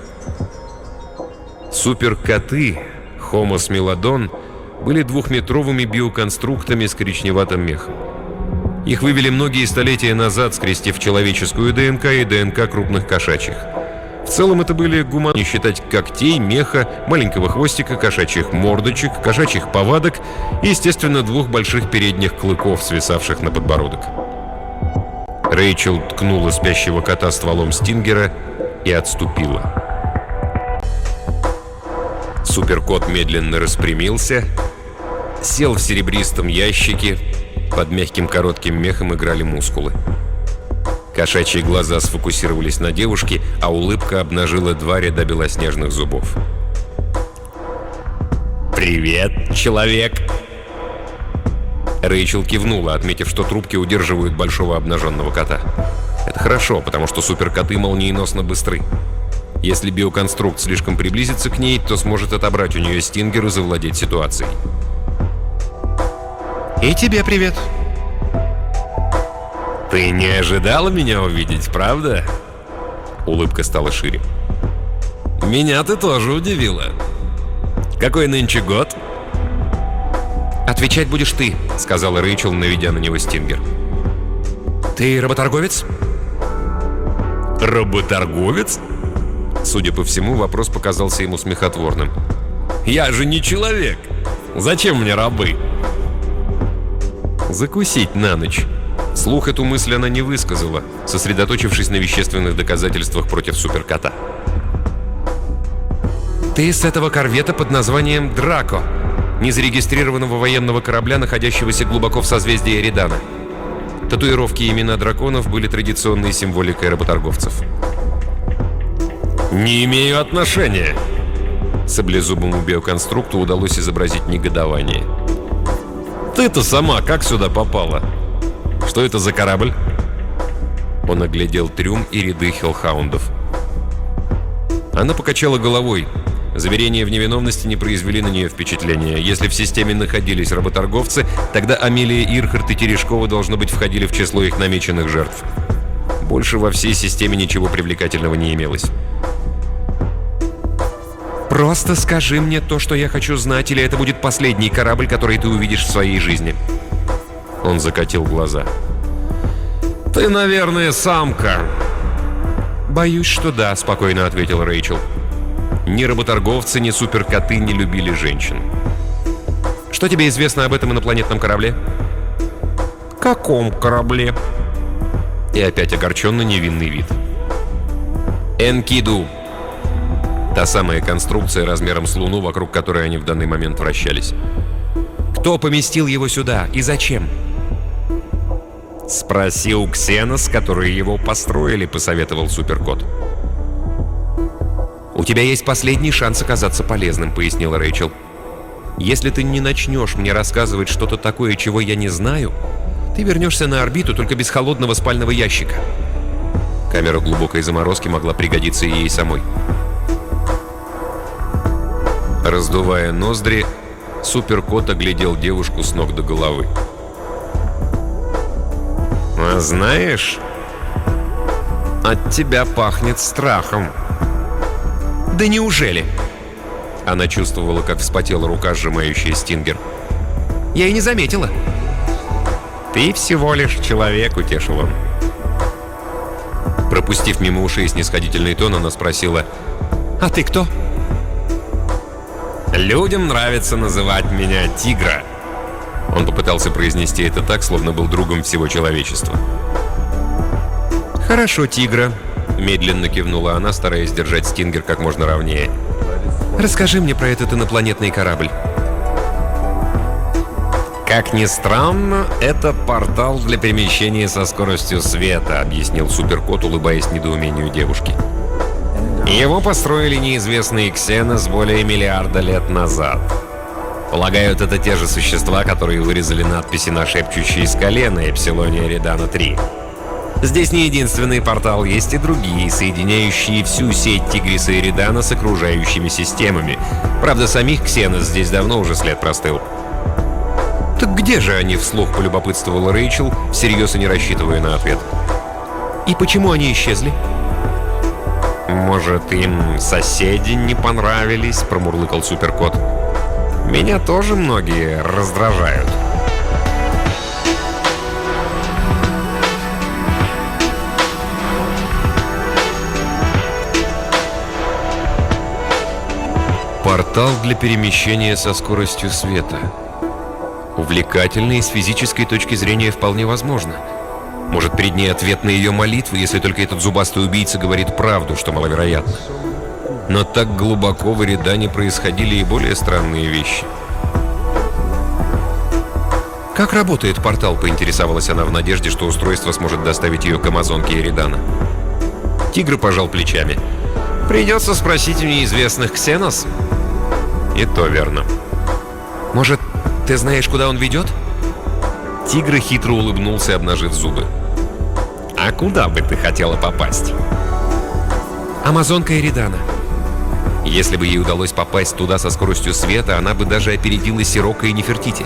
Суперкоты, Homo smilodon, были двухметровыми биоконструктами с коричневатым мехом. Их вывели многие столетия назад, скрестив человеческую ДНК и ДНК крупных кошачьих. В целом это были гуманоиды, не считать когтей, меха, маленького хвостика, кошачьих мордочек, кошачьих повадок и, естественно, двух больших передних клыков, свисавших на подбородок. Рэйчел ткнула спящего кота стволом стингера и отступила. Суперкот медленно распрямился, сел в серебристом ящике. Под мягким коротким мехом играли мускулы. Кошачьи глаза сфокусировались на девушке, а улыбка обнажила два ряда белоснежных зубов. «Привет, человек!» Рэйчел кивнула, отметив, что трубки удерживают большого обнаженного кота. Это хорошо, потому что суперкоты молниеносно быстры. Если биоконструкт слишком приблизится к ней, то сможет отобрать у нее стингер и завладеть ситуацией. «И тебе привет!» «Ты не ожидала меня увидеть, правда?» Улыбка стала шире. «Меня ты тоже удивила. Какой нынче год?» «Отвечать будешь ты», — сказала Рэйчел, наведя на него стингер. «Ты работорговец?» «Работорговец?» Судя по всему, вопрос показался ему смехотворным. «Я же не человек! Зачем мне рабы?» «Закусить на ночь». Вслух эту мысль она не высказала, сосредоточившись на вещественных доказательствах против суперкота. «Ты с этого корвета под названием «Драко», незарегистрированного военного корабля, находящегося глубоко в созвездии Эридана. Татуировки и имена драконов были традиционной символикой работорговцев. «Не имею отношения!» Саблезубому биоконструкту удалось изобразить негодование. «Ты-то сама как сюда попала? Что это за корабль?» Он оглядел трюм и ряды хеллхаундов. Она покачала головой. Заверения в невиновности не произвели на нее впечатления. Если в системе находились работорговцы, тогда Амелия Ирхарт и Терешкова, должно быть, входили в число их намеченных жертв. Больше во всей системе ничего привлекательного не имелось. «Просто скажи мне то, что я хочу знать, или это будет последний корабль, который ты увидишь в своей жизни». Он закатил глаза. «Ты, наверное, самка». «Боюсь, что да», — спокойно ответил Рэйчел. Ни работорговцы, ни суперкоты не любили женщин. «Что тебе известно об этом инопланетном корабле?» «Каком корабле?» И опять огорченно невинный вид. «Энкиду». Та самая конструкция размером с Луну, вокруг которой они в данный момент вращались. «Кто поместил его сюда и зачем?» «Спроси у Ксенос, которые его построили», — посоветовал суперкот. «У тебя есть последний шанс оказаться полезным», — пояснила Рэйчел. «Если ты не начнешь мне рассказывать что-то такое, чего я не знаю, ты вернешься на орбиту только без холодного спального ящика». Камера глубокой заморозки могла пригодиться и ей самой. Раздувая ноздри, суперкот оглядел девушку с ног до головы. «А знаешь, от тебя пахнет страхом». «Да неужели?» Она чувствовала, как вспотела рука, сжимающая стингер. «Я и не заметила». «Ты всего лишь человек», — утешил он. Пропустив мимо ушей снисходительный тон, она спросила: «А ты кто?» «Людям нравится называть меня Тигра». Он попытался произнести это так, словно был другом всего человечества. «Хорошо, Тигра», — медленно кивнула она, стараясь держать стингер как можно ровнее. «Расскажи мне про этот инопланетный корабль». «Как ни странно, это портал для перемещения со скоростью света», — объяснил суперкот, улыбаясь недоумению девушки. «Его построили неизвестные Ксенос более миллиарда лет назад. Полагают, это те же существа, которые вырезали надписи на шепчущей скале на Эпсилоне Эридана-3. Здесь не единственный портал, есть и другие, соединяющие всю сеть Тигриса и Эридана с окружающими системами. Правда, самих Ксенос здесь давно уже след простыл». «Так где же они?» — вслух полюбопытствовала Рэйчел, всерьез и не рассчитывая на ответ. «И почему они исчезли?» «Может, им соседи не понравились?» — промурлыкал суперкот. «Меня тоже многие раздражают». Портал для перемещения со скоростью света. Увлекательно и с физической точки зрения вполне возможно. Может, перед ней ответ на ее молитвы, если только этот зубастый убийца говорит правду, что маловероятно. Но так глубоко в Эридане происходили и более странные вещи. «Как работает портал?» — поинтересовалась она в надежде, что устройство сможет доставить ее к амазонке Эридана. Тигр пожал плечами. «Придется спросить у неизвестных Ксенос». «И то верно». «Может, ты знаешь, куда он ведет?» Тигр хитро улыбнулся, обнажив зубы. «А куда бы ты хотела попасть?» «Амазонка Эридана». Если бы ей удалось попасть туда со скоростью света, она бы даже опередила Сирока и Нефертити.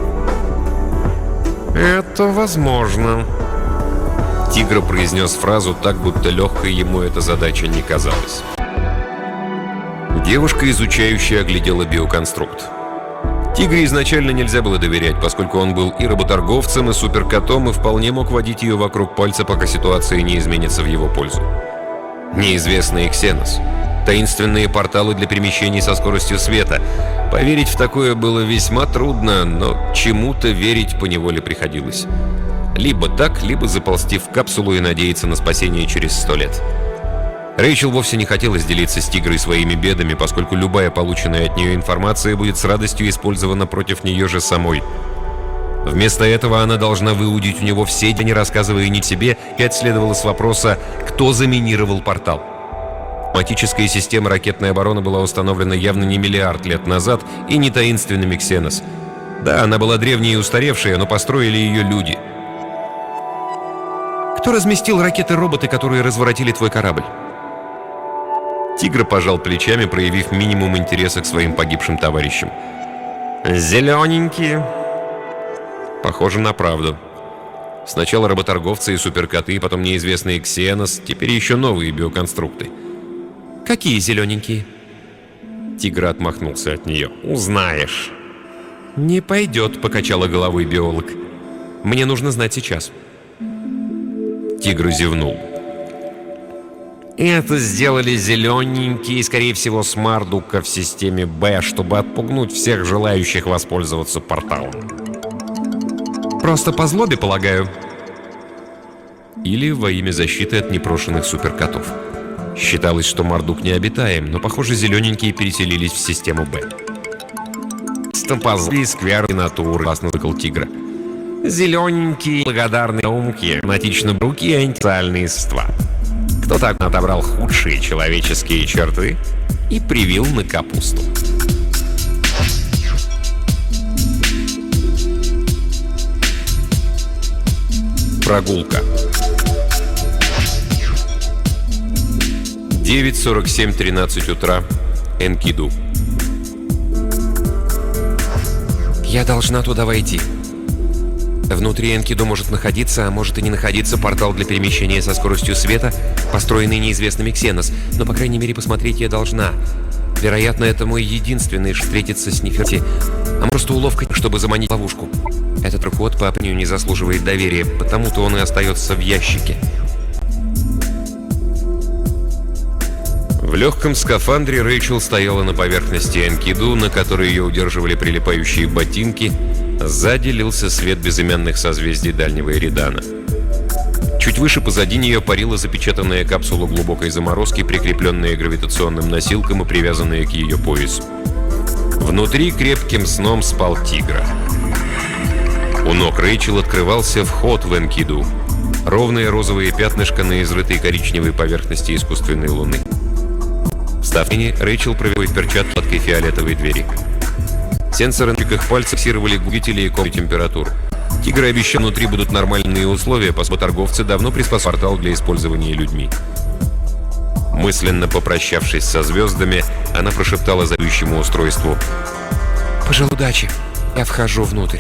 «Это возможно». Тигр произнес фразу так, будто легкой ему эта задача не казалась. Девушка, изучающая, оглядела биоконструкт. Тигру изначально нельзя было доверять, поскольку он был и работорговцем, и суперкотом, и вполне мог водить ее вокруг пальца, пока ситуация не изменится в его пользу. Неизвестный Ксенос. Таинственные порталы для перемещений со скоростью света. Поверить в такое было весьма трудно, но чему-то верить поневоле приходилось. Либо так, либо заползти в капсулу и надеяться на спасение через 100 лет. Рэйчел вовсе не хотелось делиться с Тигрой своими бедами, поскольку любая полученная от нее информация будет с радостью использована против нее же самой. Вместо этого она должна выудить у него все, не рассказывая ни себе, и следовало с вопроса, кто заминировал портал. Автоматическая система ракетной обороны была установлена явно не миллиард лет назад и не таинственными Ксенос. Да, она была древней и устаревшая, но построили ее люди. «Кто разместил ракеты-роботы, которые разворотили твой корабль?» Тигр пожал плечами, проявив минимум интереса к своим погибшим товарищам. «Зелененькие». Похоже на правду. Сначала работорговцы и суперкоты, потом неизвестные Ксенос, теперь еще новые биоконструкты. «Какие зелененькие?» Тигр отмахнулся от нее. «Узнаешь». «Не пойдет», — покачала головой биолог. «Мне нужно знать сейчас». Тигр зевнул. «Это сделали зелененькие, скорее всего, с Мардука в системе Б, чтобы отпугнуть всех желающих воспользоваться порталом». «Просто по злобе, полагаю?» Или во имя защиты от непрошенных суперкотов. Считалось, что Мардук необитаем, но, похоже, зелененькие переселились в систему Б. «Стопозли сквер и натуры», — классно выкал Тигра. «Зелененькие, благодарные умки, фанатично руки и антисоциальные существа. Кто так отобрал худшие человеческие черты и привил на капусту». Прогулка. 9:47:13 утра. Энкиду. «Я должна туда войти. Внутри Энкиду может находиться, а может и не находиться портал для перемещения со скоростью света, построенный неизвестными Ксенос, но, по крайней мере, посмотреть я должна. Вероятно, это мой единственный встретиться с Неферти, а просто уловка, чтобы заманить ловушку. Этот ход по определению не заслуживает доверия, потому-то он и остается в ящике». В легком скафандре Рэйчел стояла на поверхности Энкиду, на которой ее удерживали прилипающие ботинки. Сзади лился свет безымянных созвездий дальнего Эридана. Чуть выше позади нее парила запечатанная капсула глубокой заморозки, прикрепленная гравитационным носилкам и привязанная к ее поясу. Внутри крепким сном спал Тигра. У ног Рэйчел открывался вход в Энкиду. Ровное розовое пятнышко на изрытой коричневой поверхности искусственной луны. Встав в Рэйчел провела в перчатке гладкой фиолетовой двери. Сенсоры на кончиках пальцев фиксировали губители и комнатную температуру. Тигр обещал, внутри будут нормальные условия, поскольку торговцы давно приспособили портал для использования людьми. Мысленно попрощавшись со звездами, она прошептала зовущему устройству: «Пожелай удачи, я вхожу внутрь».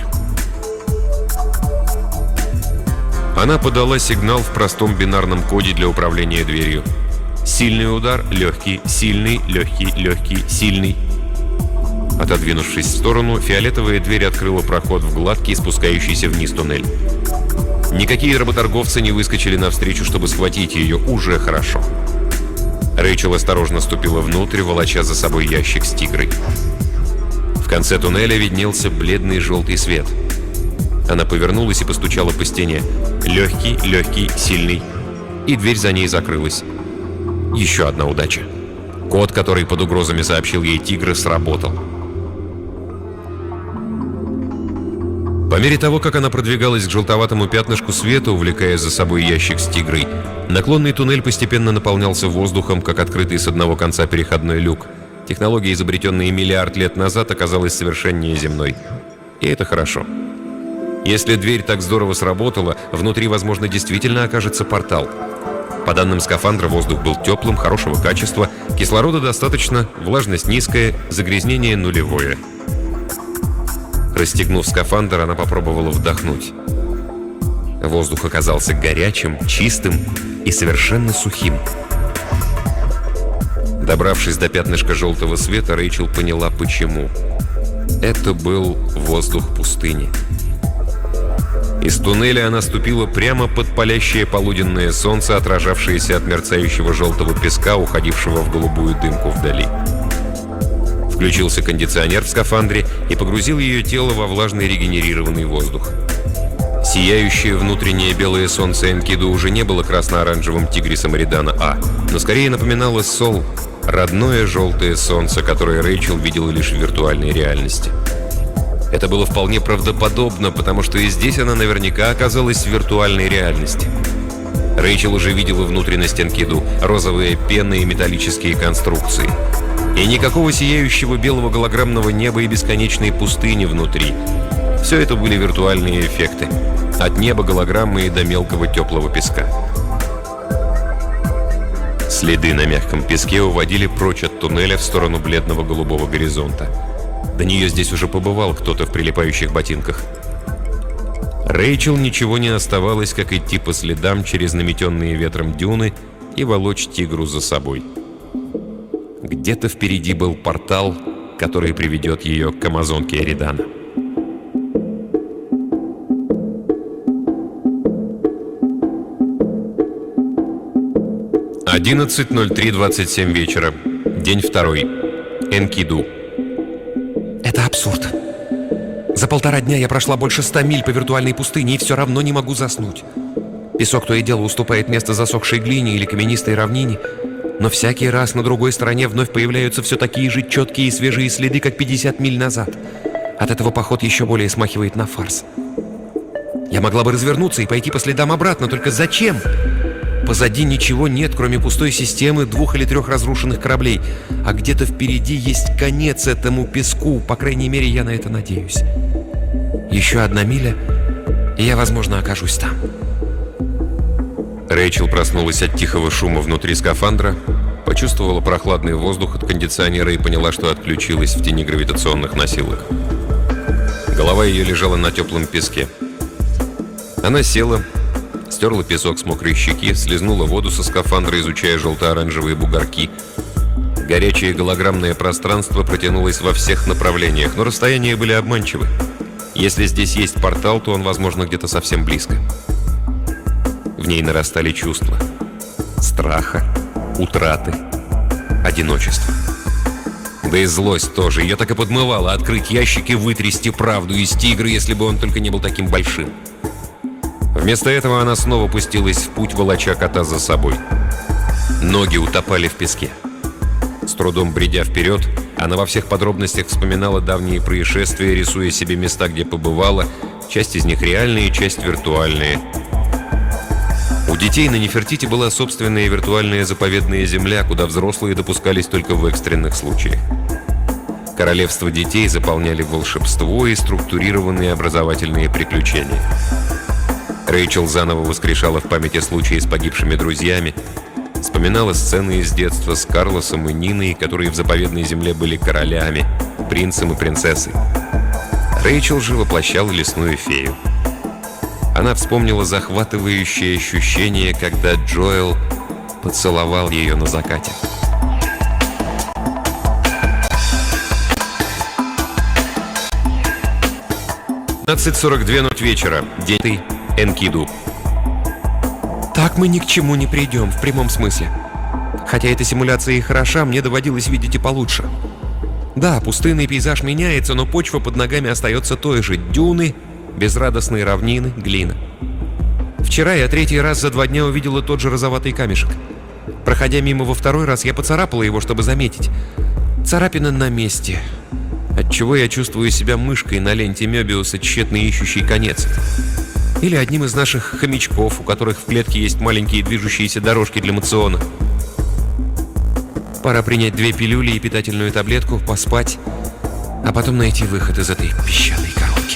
Она подала сигнал в простом бинарном коде для управления дверью. Сильный удар, легкий, сильный, легкий, легкий, сильный. Отодвинувшись в сторону, фиолетовая дверь открыла проход в гладкий, спускающийся вниз туннель. Никакие работорговцы не выскочили навстречу, чтобы схватить ее. Уже хорошо. Рэйчел осторожно ступила внутрь, волоча за собой ящик с тигрой. В конце туннеля виднелся бледный желтый свет. Она повернулась и постучала по стене. Легкий, легкий, сильный. И дверь за ней закрылась. Еще одна удача. Код, который под угрозами сообщил ей Тигр, сработал. По мере того, как она продвигалась к желтоватому пятнышку света, увлекая за собой ящик с тигрой, наклонный туннель постепенно наполнялся воздухом, как открытый с одного конца переходной люк. Технология, изобретенная миллиард лет назад, оказалась совершеннее земной. И это хорошо. Если дверь так здорово сработала, внутри, возможно, действительно окажется портал. По данным скафандра, воздух был теплым, хорошего качества, кислорода достаточно, влажность низкая, загрязнение нулевое. Расстегнув скафандр, она попробовала вдохнуть. Воздух оказался горячим, чистым и совершенно сухим. Добравшись до пятнышка желтого света, Рэйчел поняла, почему. Это был воздух пустыни. Из туннеля она ступила прямо под палящее полуденное солнце, отражавшееся от мерцающего желтого песка, уходившего в голубую дымку вдали. Включился кондиционер в скафандре и погрузил ее тело во влажный регенерированный воздух. Сияющее внутреннее белое солнце Энкиду уже не было красно-оранжевым тигрисом Эридана А, но скорее напоминало Сол, родное желтое солнце, которое Рэйчел видела лишь в виртуальной реальности. Это было вполне правдоподобно, потому что и здесь она наверняка оказалась в виртуальной реальности. Рэйчел уже видела внутренность Энкиду, розовые пены и металлические конструкции. И никакого сияющего белого голограммного неба и бесконечной пустыни внутри. Все это были виртуальные эффекты. От неба голограммы и до мелкого теплого песка. Следы на мягком песке уводили прочь от туннеля в сторону бледного голубого горизонта. До нее здесь уже побывал кто-то в прилипающих ботинках. Рэйчел ничего не оставалось, как идти по следам через наметенные ветром дюны и волочь тигру за собой. Где-то впереди был портал, который приведет ее к амазонке Эридана. — 11:03:27 вечера. День второй. Энкиду. Это абсурд. За 1,5 дня я прошла больше 100 миль по виртуальной пустыне и все равно не могу заснуть. Песок то и дело уступает место засохшей глине или каменистой равнине, но всякий раз на другой стороне вновь появляются все такие же четкие и свежие следы, как 50 миль назад. От этого поход еще более смахивает на фарс. Я могла бы развернуться и пойти по следам обратно, только зачем? Позади ничего нет, кроме пустой системы 2 или 3 разрушенных кораблей. А где-то впереди есть конец этому песку. По крайней мере, я на это надеюсь. Еще 1 миля, и я, возможно, окажусь там. Рэйчел проснулась от тихого шума внутри скафандра, почувствовала прохладный воздух от кондиционера и поняла, что отключилась в тени гравитационных носилок. Голова ее лежала на теплом песке. Она села, стерла песок с мокрой щеки, слезнула воду со скафандра, изучая желто-оранжевые бугорки. Горячее голограммное пространство протянулось во всех направлениях, но расстояния были обманчивы. Если здесь есть портал, то он, возможно, где-то совсем близко. В ней нарастали чувства страха, утраты, одиночества. Да и злость тоже. Ее так и подмывало открыть ящик и вытрясти правду из тигра, если бы он только не был таким большим. Вместо этого она снова пустилась в путь, волоча кота за собой. Ноги утопали в песке. С трудом бредя вперед, она во всех подробностях вспоминала давние происшествия, рисуя себе места, где побывала. Часть из них реальные, часть виртуальные. У детей на Нефертити была собственная виртуальная заповедная земля, куда взрослые допускались только в экстренных случаях. Королевство детей заполняли волшебство и структурированные образовательные приключения. Рэйчел заново воскрешала в памяти случаи с погибшими друзьями, вспоминала сцены из детства с Карлосом и Ниной, которые в заповедной земле были королями, принцем и принцессой. Рэйчел же воплощала лесную фею. Она вспомнила захватывающее ощущение, когда Джоэл поцеловал ее на закате. — 12:42 вечера. День Энкиду. Так мы ни к чему не придем, в прямом смысле. Хотя эта симуляция и хороша, мне доводилось видеть и получше. Да, пустынный пейзаж меняется, но почва под ногами остается той же. Дюны, безрадостные равнины, глина. Вчера я 3-й раз за 2 дня увидела тот же розоватый камешек. Проходя мимо во 2-й раз, я поцарапала его, чтобы заметить. Царапина на месте. Отчего я чувствую себя мышкой на ленте Мёбиуса, тщетно ищущей конец. Или одним из наших хомячков, у которых в клетке есть маленькие движущиеся дорожки для мациона. Пора принять 2 пилюли и питательную таблетку, поспать, а потом найти выход из этой песчаной коробки.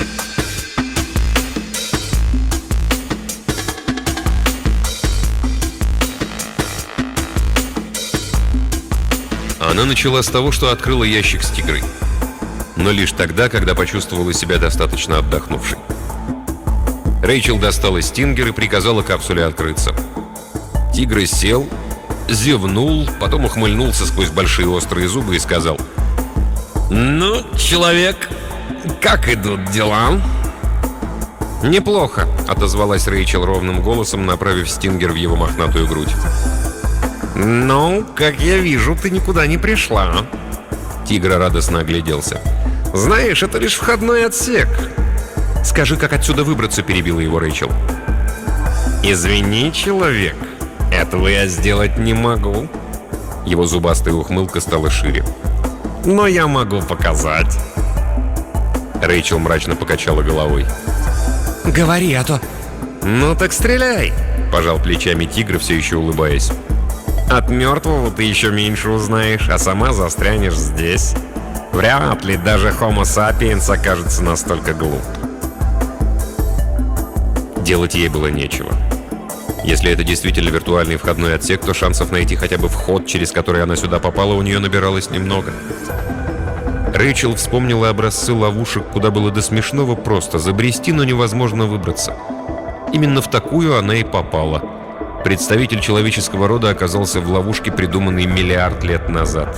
Она начала с того, что открыла ящик с тигрой. Но лишь тогда, когда почувствовала себя достаточно отдохнувшей. Рэйчел достала стингер и приказала капсуле открыться. Тигр сел, зевнул, потом ухмыльнулся сквозь большие острые зубы и сказал: «Ну, человек, как идут дела?» «Неплохо», — отозвалась Рэйчел ровным голосом, направив стингер в его мохнатую грудь. «Ну, как я вижу, ты никуда не пришла». Тигр радостно огляделся. «Знаешь, это лишь входной отсек». «Скажи, как отсюда выбраться», — перебила его Рэйчел. «Извини, человек, этого я сделать не могу». Его зубастая ухмылка стала шире. «Но я могу показать». Рэйчел мрачно покачала головой. «Говори, а то...» «Ну так стреляй», — пожал плечами тигр, все еще улыбаясь. «От мертвого ты еще меньше узнаешь, а сама застрянешь здесь. Вряд ли даже Homo sapiens окажется настолько глуп». Делать ей было нечего. Если это действительно виртуальный входной отсек, то шансов найти хотя бы вход, через который она сюда попала, у нее набиралось немного. Рэйчел вспомнила образцы ловушек, куда было до смешного просто забрести, но невозможно выбраться. Именно в такую она и попала. Представитель человеческого рода оказался в ловушке, придуманной миллиард лет назад.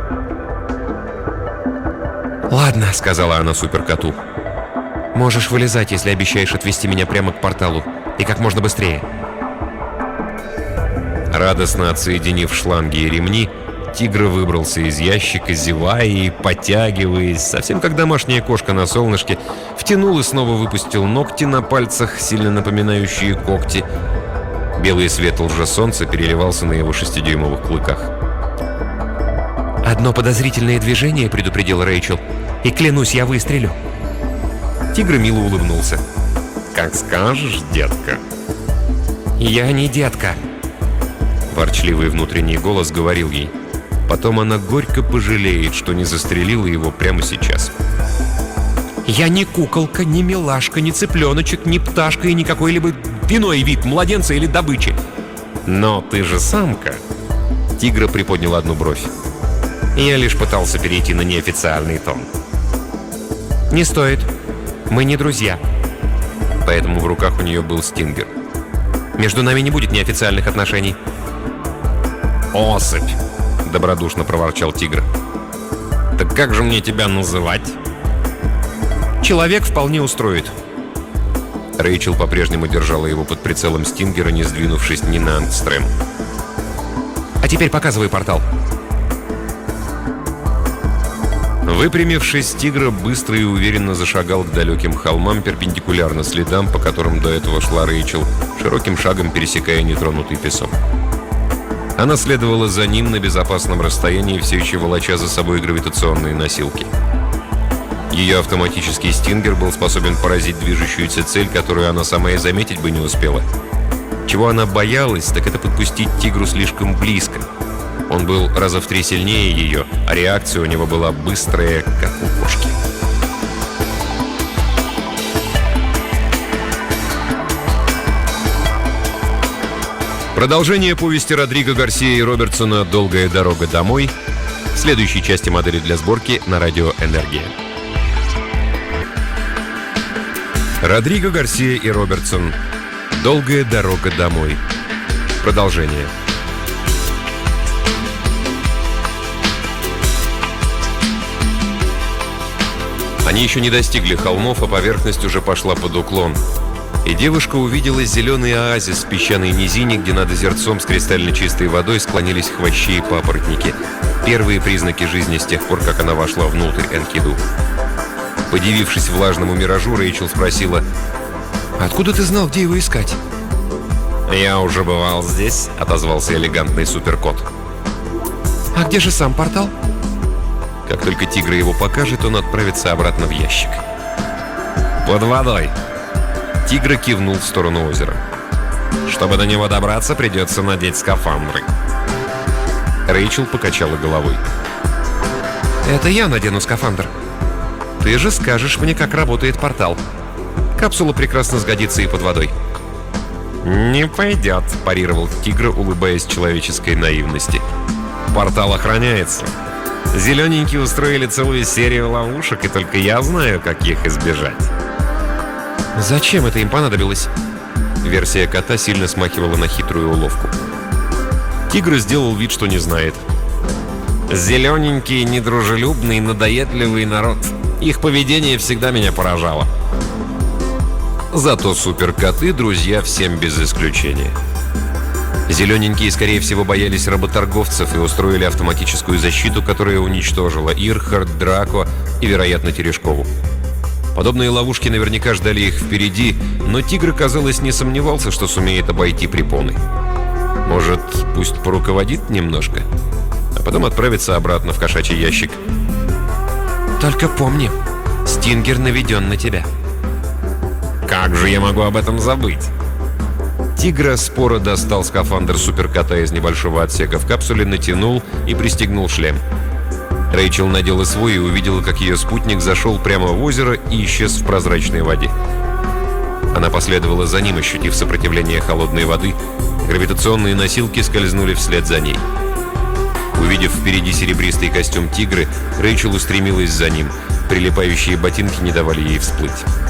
«Ладно», — сказала она суперкоту. «Можешь вылезать, если обещаешь отвезти меня прямо к порталу. И как можно быстрее». Радостно отсоединив шланги и ремни, тигр выбрался из ящика, зевая и потягиваясь, совсем как домашняя кошка на солнышке, втянул и снова выпустил ногти на пальцах, сильно напоминающие когти. Белый свет лжесолнца переливался на его 6-дюймовых клыках. «Одно подозрительное движение», — предупредил Рэйчел. «И клянусь, я выстрелю». Тигр мило улыбнулся. «Как скажешь, детка». «Я не детка». Ворчливый внутренний голос говорил ей. Потом она горько пожалеет, что не застрелила его прямо сейчас. «Я не куколка, не милашка, не цыпленочек, не пташка и не какой-либо иной вид младенца или добычи». «Но ты же самка». Тигр приподнял одну бровь. «Я лишь пытался перейти на неофициальный тон». «Не стоит. Мы не друзья». Поэтому в руках у нее был стингер. «Между нами не будет неофициальных отношений». «Особь!» — добродушно проворчал тигр. «Так как же мне тебя называть?» «Человек вполне устроит». Рэйчел по-прежнему держала его под прицелом стингера, не сдвинувшись ни на ангстрем. «А теперь показывай портал». Выпрямившись, тигр быстро и уверенно зашагал к далеким холмам, перпендикулярно следам, по которым до этого шла Рэйчел, широким шагом пересекая нетронутый песок. Она следовала за ним на безопасном расстоянии, все еще волоча за собой гравитационные носилки. Ее автоматический стингер был способен поразить движущуюся цель, которую она сама и заметить бы не успела. Чего она боялась, так это подпустить тигру слишком близко. Он был раза в 3 сильнее ее, а реакция у него была быстрая, как у кошки. Продолжение повести Родриго Гарсия и Робертсона «Долгая дорога домой» в следующей части модели для сборки на радио «Энергия». Родриго Гарсия и Робертсон «Долгая дорога домой». Продолжение. Они еще не достигли холмов, а поверхность уже пошла под уклон. И девушка увидела зеленый оазис в песчаной низине, где над озерцом с кристально чистой водой склонились хвощи и папоротники. Первые признаки жизни с тех пор, как она вошла внутрь Энкиду. Подивившись влажному миражу, Рэйчел спросила: «Откуда ты знал, где его искать?» «Я уже бывал здесь», — отозвался элегантный суперкот. «А где же сам портал?» Как только тигр его покажет, он отправится обратно в ящик. «Под водой». Тигр кивнул в сторону озера. «Чтобы до него добраться, придется надеть скафандры». Рэйчел покачала головой. «Это я надену скафандр. Ты же скажешь мне, как работает портал. Капсула прекрасно сгодится и под водой». «Не пойдет», – парировал тигр, улыбаясь человеческой наивности. «Портал охраняется. Зелененькие устроили целую серию ловушек, и только я знаю, как их избежать». «Зачем это им понадобилось?» Версия кота сильно смахивала на хитрую уловку. Тигр сделал вид, что не знает. «Зелененький, недружелюбный, надоедливый народ. Их поведение всегда меня поражало». Зато суперкоты — друзья всем без исключения. Зелененькие, скорее всего, боялись работорговцев и устроили автоматическую защиту, которая уничтожила Ирхард, Драко и, вероятно, Терешкову. Подобные ловушки наверняка ждали их впереди, но тигр, казалось, не сомневался, что сумеет обойти препоны. Может, пусть поруководит немножко, а потом отправится обратно в кошачий ящик. «Только помни, стингер наведен на тебя». «Как же я могу об этом забыть?» Тигр споро достал скафандр суперкота из небольшого отсека в капсуле, натянул и пристегнул шлем. Рэйчел надела свой и увидела, как ее спутник зашел прямо в озеро и исчез в прозрачной воде. Она последовала за ним, ощутив сопротивление холодной воды. Гравитационные носилки скользнули вслед за ней. Увидев впереди серебристый костюм тигры, Рэйчел устремилась за ним. Прилипающие ботинки не давали ей всплыть.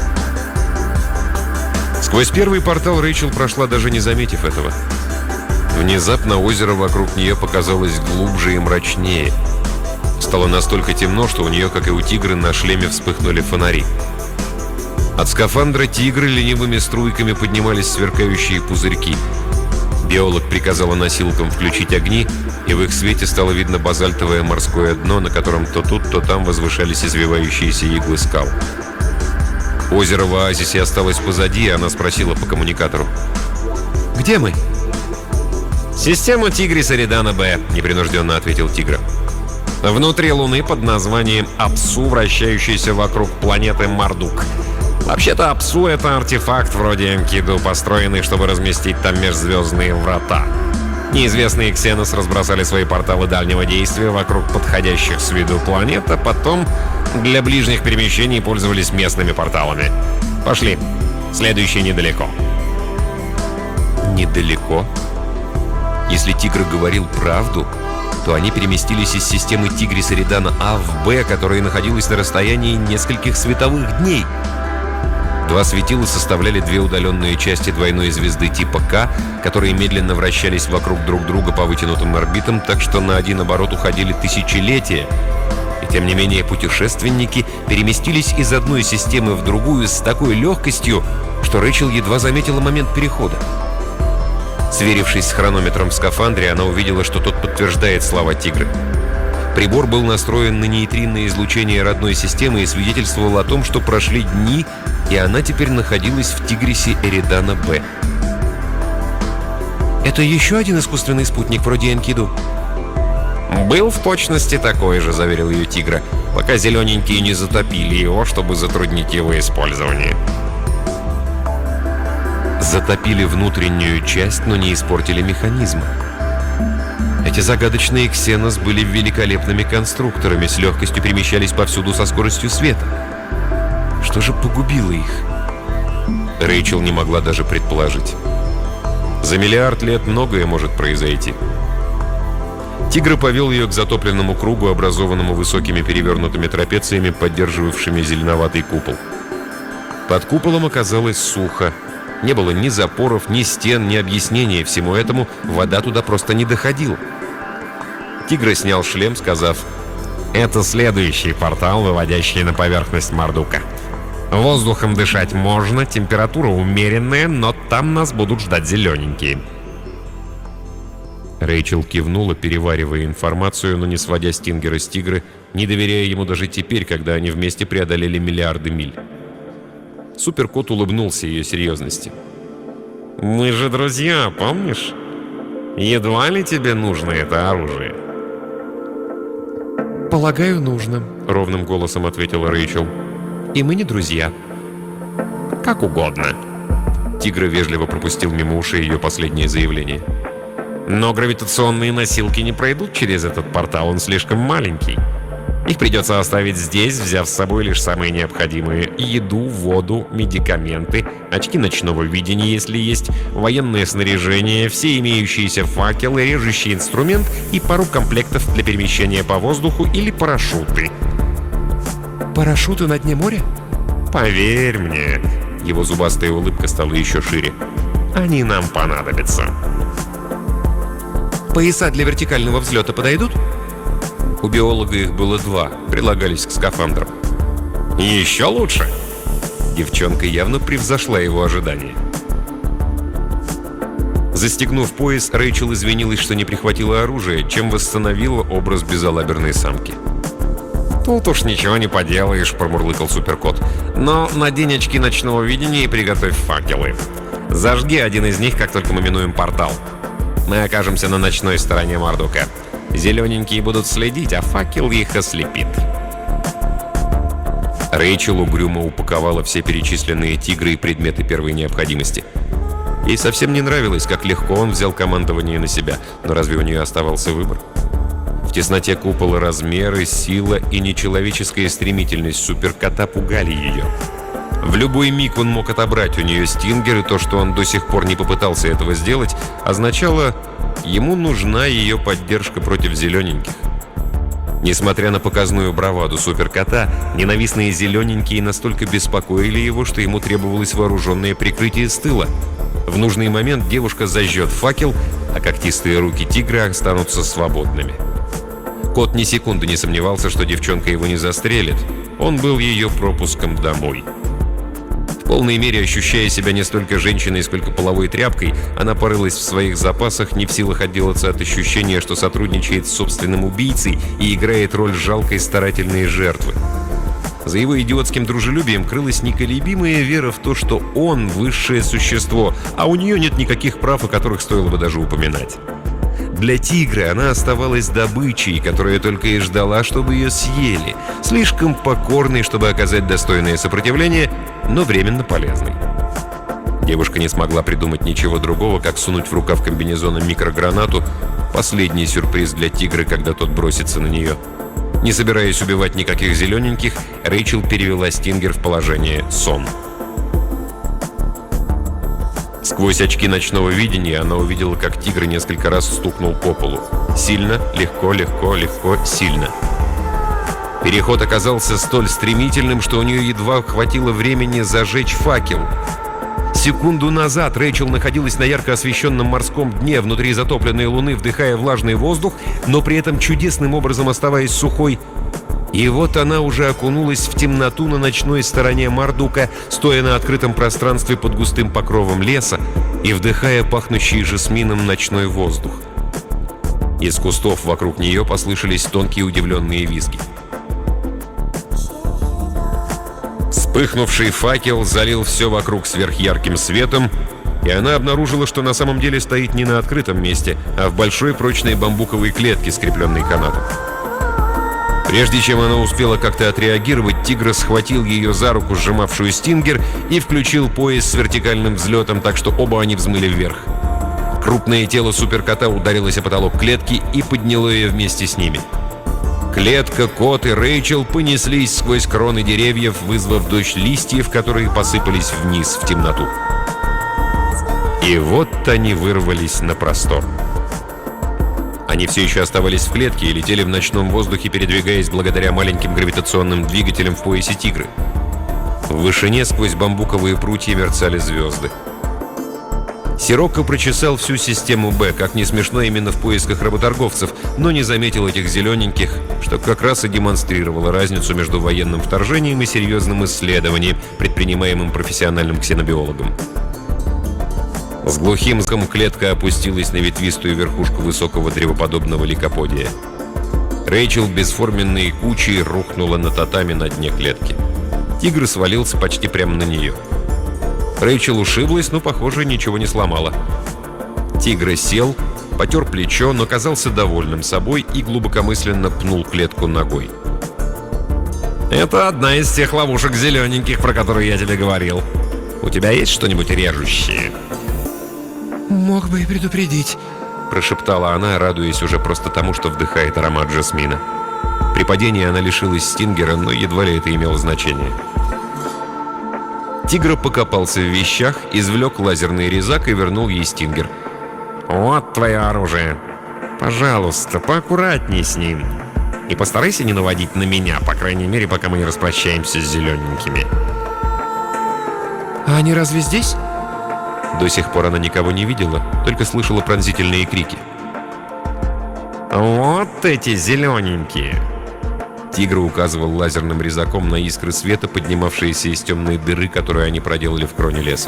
Сквозь первый портал Рэйчел прошла, даже не заметив этого. Внезапно озеро вокруг нее показалось глубже и мрачнее. Стало настолько темно, что у нее, как и у тигры, на шлеме вспыхнули фонари. От скафандра тигры ленивыми струйками поднимались сверкающие пузырьки. Биолог приказала носилкам включить огни, и в их свете стало видно базальтовое морское дно, на котором то тут, то там возвышались извивающиеся иглы скал. Озеро в оазисе осталось позади, и она спросила по коммуникатору: «Где мы?» «Система Тигрис Эридана Б», — непринужденно ответил Тигра. «Внутри Луны под названием Апсу, вращающейся вокруг планеты Мардук. Вообще-то Апсу — это артефакт вроде Энкиду, построенный, чтобы разместить там межзвездные врата. Неизвестные Ксенос разбросали свои порталы дальнего действия вокруг подходящих с виду планет, а потом для ближних перемещений пользовались местными порталами. Пошли. Следующий недалеко». «Недалеко?» Если Тигр говорил правду, то они переместились из системы Тигрис Эридана А в Б, которая находилась на расстоянии нескольких световых дней. Два светила составляли две удаленные части двойной звезды типа К, которые медленно вращались вокруг друг друга по вытянутым орбитам, так что на один оборот уходили тысячелетия. И тем не менее путешественники переместились из одной системы в другую с такой легкостью, что Рэйчел едва заметила момент перехода. Сверившись с хронометром в скафандре, она увидела, что тот подтверждает слова Тигры. Прибор был настроен на нейтринное излучение родной системы и свидетельствовал о том, что прошли дни, и она теперь находилась в Тигрисе Эридана Б. «Это еще один искусственный спутник вроде Энкиду?» «Был в точности такой же», — заверил ее Тигра, пока зелененькие не затопили его, чтобы затруднить его использование. Затопили внутреннюю часть, но не испортили механизмы. Эти загадочные Ксенос были великолепными конструкторами, с легкостью перемещались повсюду со скоростью света. Что же погубило их? Рэйчел не могла даже предположить. За миллиард лет многое может произойти. Тигр повел ее к затопленному кругу, образованному высокими перевернутыми трапециями, поддерживавшими зеленоватый купол. Под куполом оказалось сухо. Не было ни запоров, ни стен, ни объяснения всему этому. Вода туда просто не доходила. Тигр снял шлем, сказав: «Это следующий портал, выводящий на поверхность Мардука. Воздухом дышать можно, температура умеренная, но там нас будут ждать зелененькие». Рэйчел кивнула, переваривая информацию, но не сводя Стингера с Тигры, не доверяя ему даже теперь, когда они вместе преодолели миллиарды миль. Суперкот улыбнулся ее серьезности. «Мы же друзья, помнишь? Едва ли тебе нужно это оружие?» «Полагаю, нужно», — ровным голосом ответила Рэйчел. «И мы не друзья». «Как угодно». Тигр вежливо пропустил мимо ушей ее последнее заявление. «Но гравитационные носилки не пройдут через этот портал, он слишком маленький. Их придется оставить здесь, взяв с собой лишь самые необходимые: еду, воду, медикаменты, очки ночного видения, если есть, военное снаряжение, все имеющиеся факелы, режущий инструмент и пару комплектов для перемещения по воздуху или парашюты». «Парашюты на дне моря?» «Поверь мне», — его зубастая улыбка стала еще шире, — «они нам понадобятся». «Пояса для вертикального взлета подойдут?» У биолога их было два, прилагались к скафандрам. «Еще лучше!» Девчонка явно превзошла его ожидания. Застегнув пояс, Рэйчел извинилась, что не прихватила оружие, чем восстановила образ безалаберной самки. «Тут уж ничего не поделаешь», — промурлыкал Суперкот. «Но надень очки ночного видения и приготовь факелы. Зажги один из них, как только мы минуем портал. Мы окажемся на ночной стороне Мардука. Зелененькие будут следить, а факел их ослепит». Рэйчел угрюмо упаковала все перечисленные тигры и предметы первой необходимости. Ей совсем не нравилось, как легко он взял командование на себя, но разве у нее оставался выбор? В тесноте купола размеры, сила и нечеловеческая стремительность суперкота пугали ее. В любой миг он мог отобрать у нее стингер, и то, что он до сих пор не попытался этого сделать, означало, ему нужна ее поддержка против зелененьких. Несмотря на показную браваду суперкота, ненавистные зелененькие настолько беспокоили его, что ему требовалось вооруженное прикрытие с тыла. В нужный момент девушка зажжет факел, а когтистые руки тигра останутся свободными. Кот ни секунды не сомневался, что девчонка его не застрелит. Он был ее пропуском домой. В полной мере ощущая себя не столько женщиной, сколько половой тряпкой, она порылась в своих запасах, не в силах отделаться от ощущения, что сотрудничает с собственным убийцей и играет роль жалкой старательной жертвы. За его идиотским дружелюбием крылась неколебимая вера в то, что он высшее существо, а у нее нет никаких прав, о которых стоило бы даже упоминать. Для тигра она оставалась добычей, которая только и ждала, чтобы ее съели, слишком покорной, чтобы оказать достойное сопротивление, но временно полезной. Девушка не смогла придумать ничего другого, как сунуть в рукав комбинезона микрогранату, последний сюрприз для тигра, когда тот бросится на нее. Не собираясь убивать никаких зелененьких, Рэйчел перевела стингер в положение «сон». Сквозь очки ночного видения она увидела, как тигр несколько раз стукнул по полу. Сильно, легко, легко, легко, сильно. Переход оказался столь стремительным, что у нее едва хватило времени зажечь факел. Секунду назад Рэйчел находилась на ярко освещенном морском дне внутри затопленной луны, вдыхая влажный воздух, но при этом чудесным образом оставаясь сухой. И вот она уже окунулась в темноту на ночной стороне Мардука, стоя на открытом пространстве под густым покровом леса и вдыхая пахнущий жасмином ночной воздух. Из кустов вокруг нее послышались тонкие удивленные визги. Вспыхнувший факел залил все вокруг сверхярким светом, и она обнаружила, что на самом деле стоит не на открытом месте, а в большой прочной бамбуковой клетке, скрепленной канатом. Прежде чем она успела как-то отреагировать, тигр схватил ее за руку, сжимавшую стингер, и включил пояс с вертикальным взлетом, так что оба они взмыли вверх. Крупное тело суперкота ударилось о потолок клетки и подняло ее вместе с ними. Клетка, кот и Рэйчел понеслись сквозь кроны деревьев, вызвав дождь листьев, которые посыпались вниз в темноту. И вот они вырвались на простор. Они все еще оставались в клетке и летели в ночном воздухе, передвигаясь благодаря маленьким гравитационным двигателям в поясе тигры. В вышине сквозь бамбуковые прутья мерцали звезды. Сирокко прочесал всю систему Б, как не смешно, именно в поисках работорговцев, но не заметил этих зелененьких, что как раз и демонстрировало разницу между военным вторжением и серьезным исследованием, предпринимаемым профессиональным ксенобиологом. С глухим звуком клетка опустилась на ветвистую верхушку высокого древоподобного ликоподия. Рэйчел бесформенной кучей рухнула на татами на дне клетки. Тигр свалился почти прямо на нее. Рэйчел ушиблась, но, похоже, ничего не сломала. Тигр сел, потер плечо, но казался довольным собой и глубокомысленно пнул клетку ногой. «Это одна из тех ловушек зелененьких, про которые я тебе говорил. У тебя есть что-нибудь режущее?» «Мог бы и предупредить», — прошептала она, радуясь уже просто тому, что вдыхает аромат жасмина. При падении она лишилась стингера, но едва ли это имело значение. Тигр покопался в вещах, извлек лазерный резак и вернул ей стингер. «Вот твое оружие. Пожалуйста, поаккуратней с ним. И постарайся не наводить на меня, по крайней мере, пока мы не распрощаемся с зелененькими». «А они разве здесь?» До сих пор она никого не видела, только слышала пронзительные крики. «Вот эти зелененькие!» Тигр указывал лазерным резаком на искры света, поднимавшиеся из темной дыры, которую они проделали в кроне леса.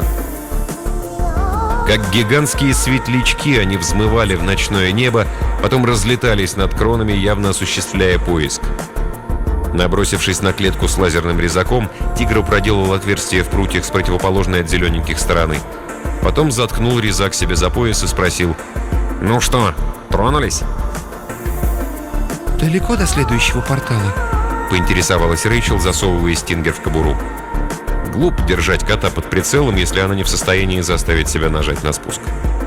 Как гигантские светлячки они взмывали в ночное небо, потом разлетались над кронами, явно осуществляя поиск. Набросившись на клетку с лазерным резаком, тигр проделал отверстие в прутьях с противоположной от зелененьких стороны. Потом заткнул резак себе за пояс и спросил: «Ну что, тронулись?» «Далеко до следующего портала?» — поинтересовалась Рэйчел, засовывая стингер в кобуру. Глупо держать кота под прицелом, если она не в состоянии заставить себя нажать на спуск.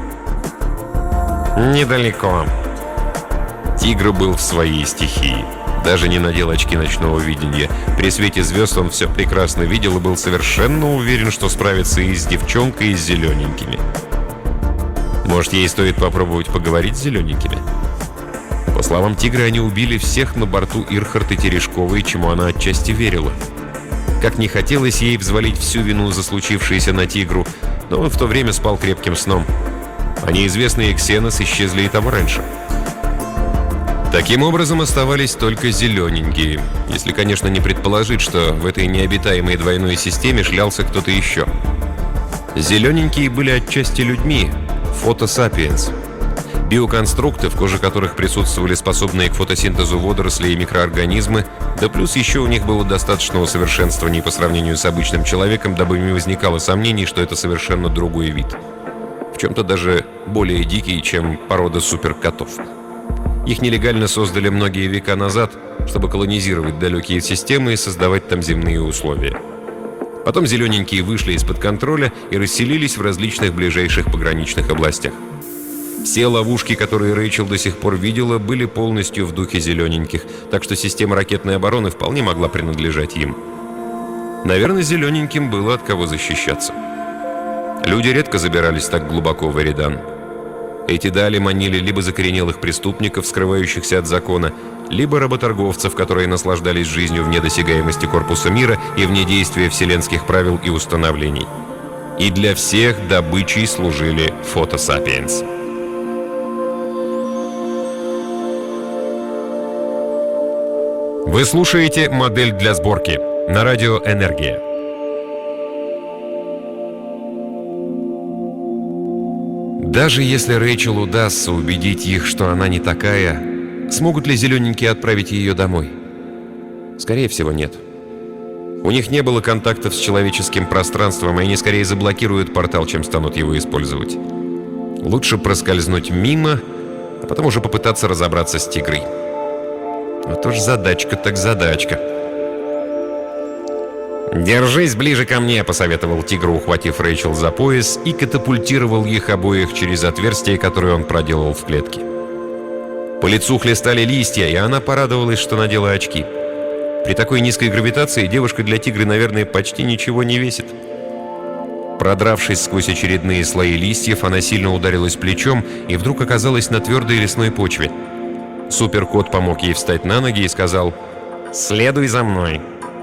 «Недалеко». Тигр был в своей стихии. Даже не надел очки ночного видения. При свете звезд он все прекрасно видел и был совершенно уверен, что справится и с девчонкой, и с зелененькими. Может, ей стоит попробовать поговорить с зелененькими? По словам Тигра, они убили всех на борту Ирхард и Терешковой, чему она отчасти верила. Как не хотелось ей взвалить всю вину за случившееся на Тигру, но он в то время спал крепким сном. А неизвестные Ксенос исчезли и того раньше. Таким образом, оставались только зелененькие, если, конечно, не предположить, что в этой необитаемой двойной системе шлялся кто-то еще. Зелененькие были отчасти людьми, фотосапиенс. Биоконструкты, в коже которых присутствовали способные к фотосинтезу водоросли и микроорганизмы, да плюс еще у них было достаточного совершенствования по сравнению с обычным человеком, дабы не возникало сомнений, что это совершенно другой вид. В чем-то даже более дикий, чем порода суперкотов. Их нелегально создали многие века назад, чтобы колонизировать далекие системы и создавать там земные условия. Потом зелененькие вышли из-под контроля и расселились в различных ближайших пограничных областях. Все ловушки, которые Рэйчел до сих пор видела, были полностью в духе зелененьких, так что система ракетной обороны вполне могла принадлежать им. Наверное, зелененьким было от кого защищаться. Люди редко забирались так глубоко в Эридан. Эти дали манили либо закоренелых преступников, скрывающихся от закона, либо работорговцев, которые наслаждались жизнью вне досягаемости корпуса мира и вне действия вселенских правил и установлений. И для всех добычей служили фотосапиенс. Вы слушаете «Модель для сборки» на радио «Энергия». Даже если Рэйчел удастся убедить их, что она не такая, смогут ли зелененькие отправить ее домой? Скорее всего, нет. У них не было контактов с человеческим пространством, и они скорее заблокируют портал, чем станут его использовать. Лучше проскользнуть мимо, а потом уже попытаться разобраться с Тигрой. А то ж задачка так задачка. «Держись ближе ко мне», — посоветовал Тигр, ухватив Рэйчел за пояс, и катапультировал их обоих через отверстие, которое он проделал в клетке. По лицу хлестали листья, и она порадовалась, что надела очки. При такой низкой гравитации девушка для Тигры, наверное, почти ничего не весит. Продравшись сквозь очередные слои листьев, она сильно ударилась плечом и вдруг оказалась на твердой лесной почве. Суперкот помог ей встать на ноги и сказал: «Следуй за мной».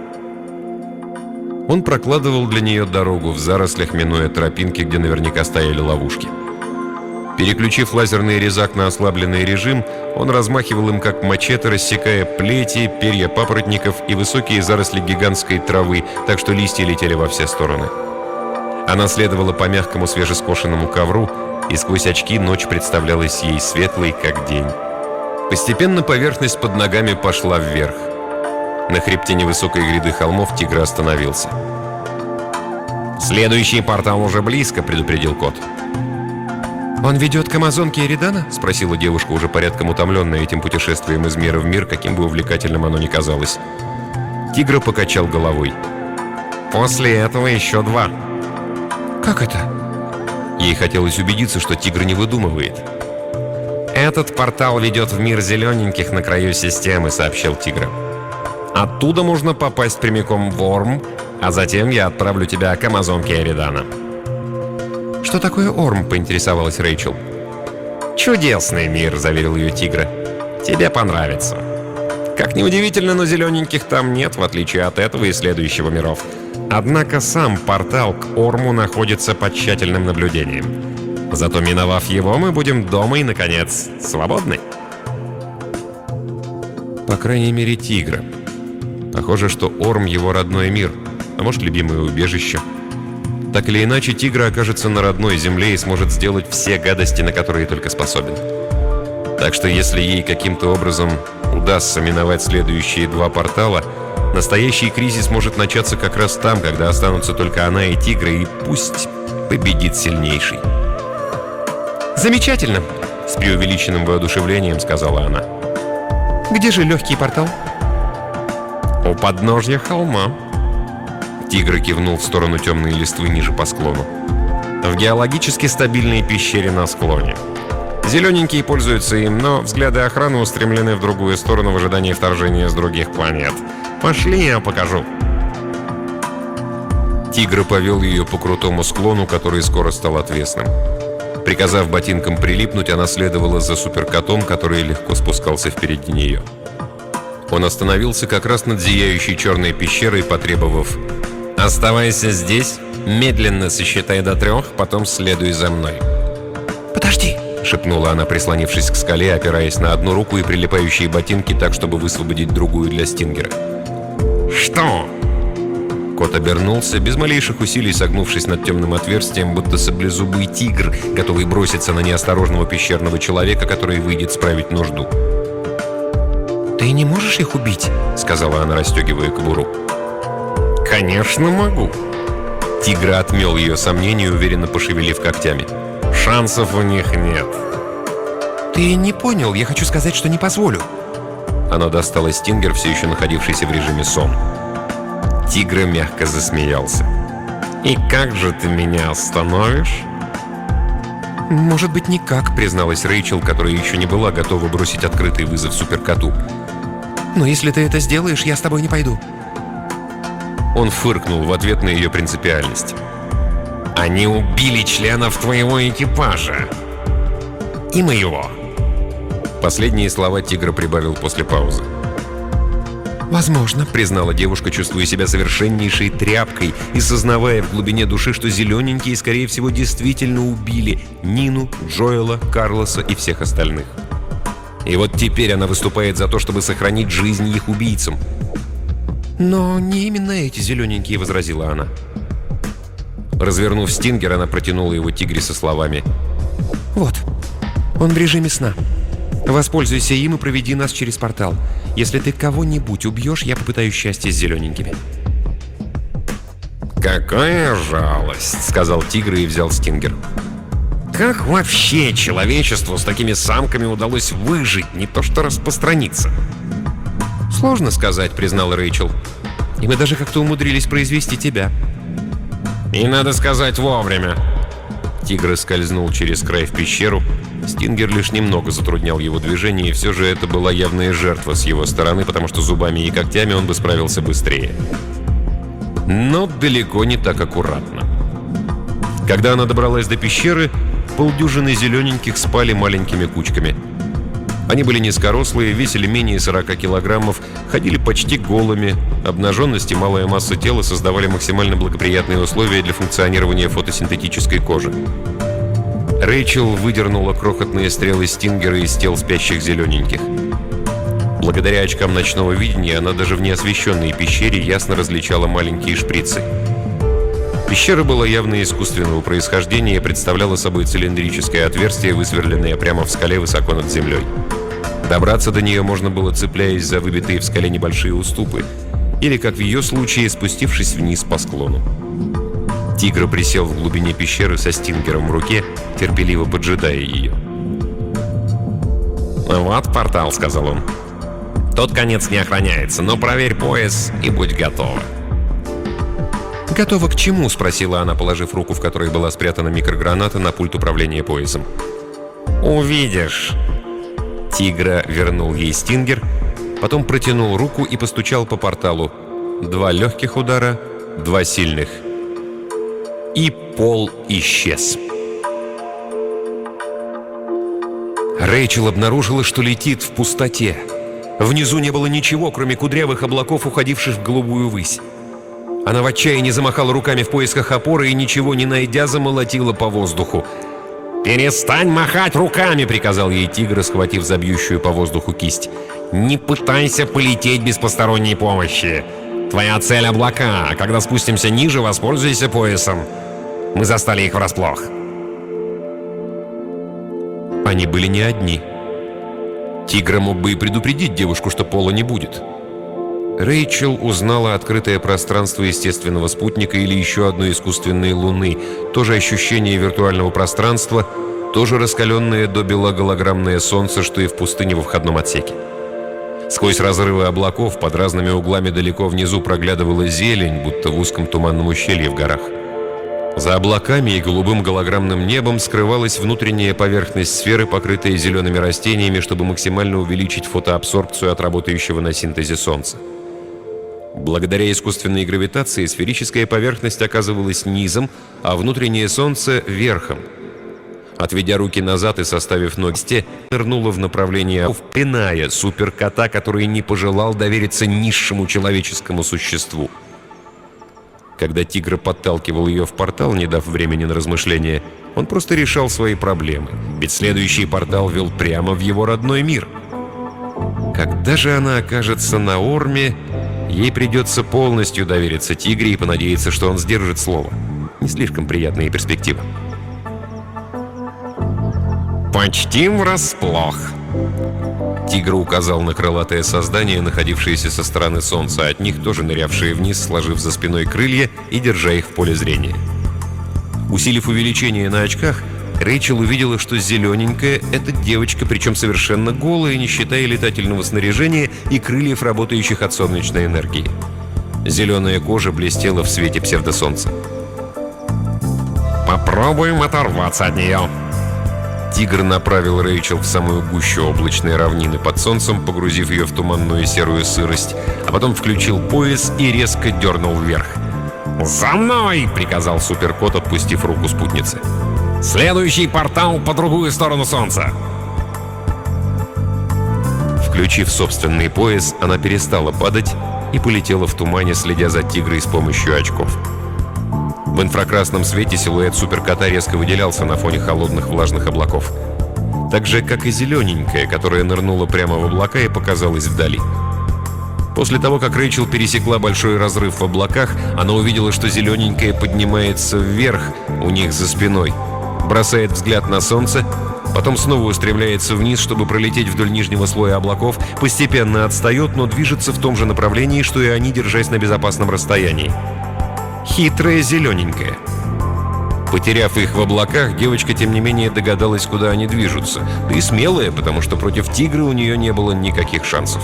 Он прокладывал для нее дорогу в зарослях, минуя тропинки, где наверняка стояли ловушки. Переключив лазерный резак на ослабленный режим, он размахивал им как мачете, рассекая плети, перья папоротников и высокие заросли гигантской травы, так что листья летели во все стороны. Она следовала по мягкому свежескошенному ковру, и сквозь очки ночь представлялась ей светлой, как день. Постепенно поверхность под ногами пошла вверх. На хребте невысокой гряды холмов Тигр остановился. «Следующий портал уже близко», — предупредил кот. «Он ведет к Амазонке Эридана?» — спросила девушка, уже порядком утомленная этим путешествием из мира в мир, каким бы увлекательным оно ни казалось. Тигр покачал головой. «После этого еще 2». «Как это?» Ей хотелось убедиться, что Тигр не выдумывает. «Этот портал ведет в мир зелененьких на краю системы», — сообщил Тигр. «Оттуда можно попасть прямиком в Орм, а затем я отправлю тебя к Амазонке Эридана». «Что такое Орм?» — поинтересовалась Рэйчел. «Чудесный мир», — заверил ее Тигр. «Тебе понравится». Как ни удивительно, но зелененьких там нет, в отличие от этого и следующего миров. Однако сам портал к Орму находится под тщательным наблюдением. Зато, миновав его, мы будем дома и, наконец, свободны. По крайней мере, Тигра. Похоже, что Орм — его родной мир, а может, любимое убежище. Так или иначе, Тигр окажется на родной земле и сможет сделать все гадости, на которые только способен. Так что если ей каким-то образом удастся миновать следующие 2 портала, настоящий кризис может начаться как раз там, когда останутся только она и Тигр, и пусть победит сильнейший. «Замечательно!» — с преувеличенным воодушевлением сказала она. «Где же легкий портал?» «У подножья холма». Тигр кивнул в сторону темной листвы ниже по склону. «В геологически стабильной пещере на склоне. Зелененькие пользуются им, но взгляды охраны устремлены в другую сторону в ожидании вторжения с других планет. Пошли, я покажу. Тигра повел ее по крутому склону, который скоро стал отвесным. Приказав ботинкам прилипнуть, она следовала за суперкотом, который легко спускался впереди нее. Он остановился как раз над зияющей черной пещерой, потребовав: «Оставайся здесь, медленно сосчитай до 3, потом следуй за мной». «Подожди!» — шепнула она, прислонившись к скале, опираясь на одну руку и прилипающие ботинки так, чтобы высвободить другую для Стингера. «Что?» Кот обернулся, без малейших усилий согнувшись над темным отверстием, будто саблезубый тигр, готовый броситься на неосторожного пещерного человека, который выйдет справить нужду. «Ты не можешь их убить?» — сказала она, расстегивая кобуру. «Конечно могу». Тигр отмел ее сомнения, уверенно пошевелив когтями. «Шансов у них нет». «Ты не понял, я хочу сказать, что не позволю». Она достала Стингер, все еще находившийся в режиме сон. Тигр мягко засмеялся. «И как же ты меня остановишь?» «Может быть, никак», — призналась Рэйчел, которая еще не была готова бросить открытый вызов суперкоту. «Но если ты это сделаешь, я с тобой не пойду». Он фыркнул в ответ на ее принципиальность. «Они убили членов твоего экипажа. И моего». Последние слова Тигр прибавил после паузы. «Возможно», — признала девушка, чувствуя себя совершеннейшей тряпкой и сознавая в глубине души, что зелененькие, скорее всего, действительно убили Нину, Джоэла, Карлоса и всех остальных. И вот теперь она выступает за то, чтобы сохранить жизнь их убийцам. «Но не именно эти зелененькие», — возразила она. Развернув Стингер, она протянула его Тигре со словами: «Вот, он в режиме сна. Воспользуйся им и проведи нас через портал. Если ты кого-нибудь убьешь, я попытаюсь счастья с зелененькими». «Какая жалость», — сказал Тигр и взял Стингер. «Как вообще человечеству с такими самками удалось выжить, не то что распространиться?» «Сложно сказать», — признала Рэйчел. «И мы даже как-то умудрились произвести тебя». «И надо сказать вовремя». Тигр скользнул через край в пещеру. Стингер лишь немного затруднял его движение, и все же это была явная жертва с его стороны, потому что зубами и когтями он бы справился быстрее. Но далеко не так аккуратно. Когда она добралась до пещеры, полдюжины зелененьких спали маленькими кучками. Они были низкорослые, весили менее 40 килограммов, ходили почти голыми. Обнаженность и малая масса тела создавали максимально благоприятные условия для функционирования фотосинтетической кожи. Рэйчел выдернула крохотные стрелы Стингера из тел спящих зелененьких. Благодаря очкам ночного видения она даже в неосвещенной пещере ясно различала маленькие шприцы. Пещера была явно искусственного происхождения и представляла собой цилиндрическое отверстие, высверленное прямо в скале высоко над землей. Добраться до нее можно было, цепляясь за выбитые в скале небольшие уступы, или, как в ее случае, спустившись вниз по склону. Тигр присел в глубине пещеры со Стингером в руке, терпеливо поджидая ее. «Вот портал», — сказал он. «Тот конец не охраняется, но проверь пояс и будь готова». «Готова к чему?» — спросила она, положив руку, в которой была спрятана микрограната, на пульт управления поясом. «Увидишь». Тигр вернул ей Стингер, потом протянул руку и постучал по порталу. 2 легких удара, 2 сильных. И пол исчез. Рэйчел обнаружила, что летит в пустоте. Внизу не было ничего, кроме кудрявых облаков, уходивших в голубую высь. Она в отчаянии замахала руками в поисках опоры и, ничего не найдя, замолотила по воздуху. «Перестань махать руками!» — приказал ей Тигр, схватив забьющую по воздуху кисть. «Не пытайся полететь без посторонней помощи. Твоя цель — облака, а когда спустимся ниже, воспользуйся поясом. Мы застали их врасплох». Они были не одни. Тигр мог бы и предупредить девушку, что пола не будет. Рэйчел узнала открытое пространство естественного спутника или еще одной искусственной луны, тоже ощущение виртуального пространства, тоже раскаленное до бела голограммное солнце, что и в пустыне во входном отсеке. Сквозь разрывы облаков под разными углами далеко внизу проглядывала зелень, будто в узком туманном ущелье в горах. За облаками и голубым голограммным небом скрывалась внутренняя поверхность сферы, покрытая зелеными растениями, чтобы максимально увеличить фотоабсорбцию от работающего на синтезе Солнца. Благодаря искусственной гравитации сферическая поверхность оказывалась низом, а внутреннее Солнце — верхом. Отведя руки назад и составив ноги, нырнула в направлении, впиная суперкота, который не пожелал довериться низшему человеческому существу. Когда тигр подталкивал ее в портал, не дав времени на размышления, он просто решал свои проблемы, ведь следующий портал вел прямо в его родной мир. Когда же она окажется на Орме, ей придется полностью довериться тигре и понадеяться, что он сдержит слово. Не слишком приятная перспектива. «Почти врасплох». Тигр указал на крылатое создание, находившееся со стороны Солнца, а от них тоже нырявшие вниз, сложив за спиной крылья и держа их в поле зрения. Усилив увеличение на очках, Рэйчел увидела, что зелененькая — это девочка, причем совершенно голая, не считая летательного снаряжения и крыльев, работающих от солнечной энергии. Зеленая кожа блестела в свете псевдосолнца. «Попробуем оторваться от нее». Тигр направил Рэйчел в самую гущу облачной равнины под солнцем, погрузив ее в туманную серую сырость, а потом включил пояс и резко дернул вверх. «За мной!» — приказал суперкот, отпустив руку спутницы. «Следующий портал по другую сторону Солнца!» Включив собственный пояс, она перестала падать и полетела в тумане, следя за тигрой с помощью очков. В инфракрасном свете силуэт суперкота резко выделялся на фоне холодных влажных облаков. Так же, как и зелененькая, которая нырнула прямо в облака и показалась вдали. После того, как Рэйчел пересекла большой разрыв в облаках, она увидела, что зелененькая поднимается вверх у них за спиной, бросает взгляд на солнце, потом снова устремляется вниз, чтобы пролететь вдоль нижнего слоя облаков, постепенно отстает, но движется в том же направлении, что и они, держась на безопасном расстоянии. Хитрая зелененькая. Потеряв их в облаках, девочка, тем не менее, догадалась, куда они движутся. Да и смелая, потому что против тигра у нее не было никаких шансов.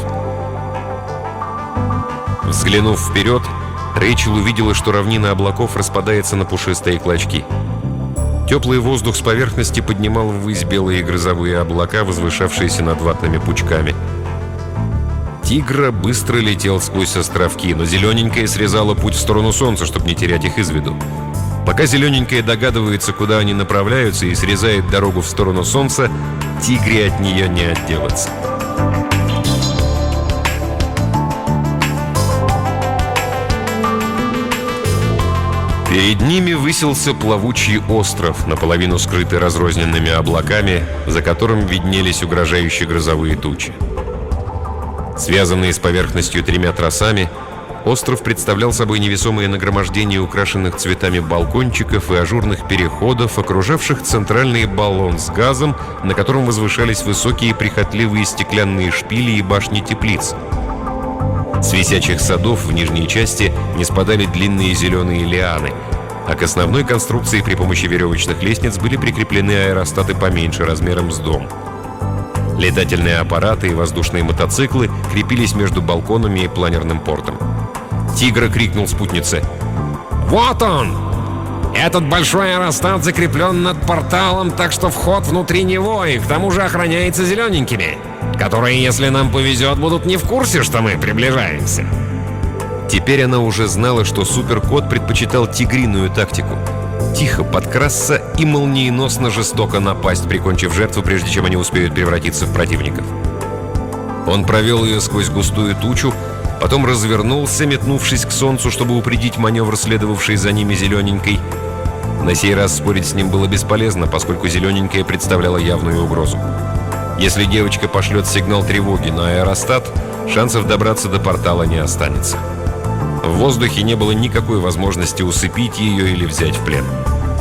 Взглянув вперед, Рэйчел увидела, что равнина облаков распадается на пушистые клочки. Теплый воздух с поверхности поднимал ввысь белые грозовые облака, возвышавшиеся над ватными пучками. Тигр быстро летел сквозь островки, но зелененькая срезала путь в сторону Солнца, чтобы не терять их из виду. Пока зелененькая догадывается, куда они направляются, и срезает дорогу в сторону Солнца, тигре от нее не отделаться. Перед ними высился плавучий остров, наполовину скрытый разрозненными облаками, за которым виднелись угрожающие грозовые тучи. Связанные с поверхностью 3 тросами, остров представлял собой невесомое нагромождение украшенных цветами балкончиков и ажурных переходов, окружавших центральный баллон с газом, на котором возвышались высокие прихотливые стеклянные шпили и башни теплиц. С висячих садов в нижней части не спадали длинные зеленые лианы, а к основной конструкции при помощи веревочных лестниц были прикреплены аэростаты поменьше, размером с дом. Летательные аппараты и воздушные мотоциклы крепились между балконами и планерным портом. Тигр крикнул спутнице: «Вот он! Этот большой аэростат закреплен над порталом, так что вход внутри него и к тому же охраняется зелененькими, которые, если нам повезет, будут не в курсе, что мы приближаемся». Теперь она уже знала, что суперкот предпочитал тигриную тактику. Тихо подкрасться и молниеносно жестоко напасть, прикончив жертву, прежде чем они успеют превратиться в противников. Он провел ее сквозь густую тучу, потом развернулся, метнувшись к солнцу, чтобы упредить маневр, следовавший за ними зелененькой. На сей раз спорить с ним было бесполезно, поскольку зелененькая представляла явную угрозу. Если девочка пошлет сигнал тревоги на аэростат, шансов добраться до портала не останется. В воздухе не было никакой возможности усыпить ее или взять в плен.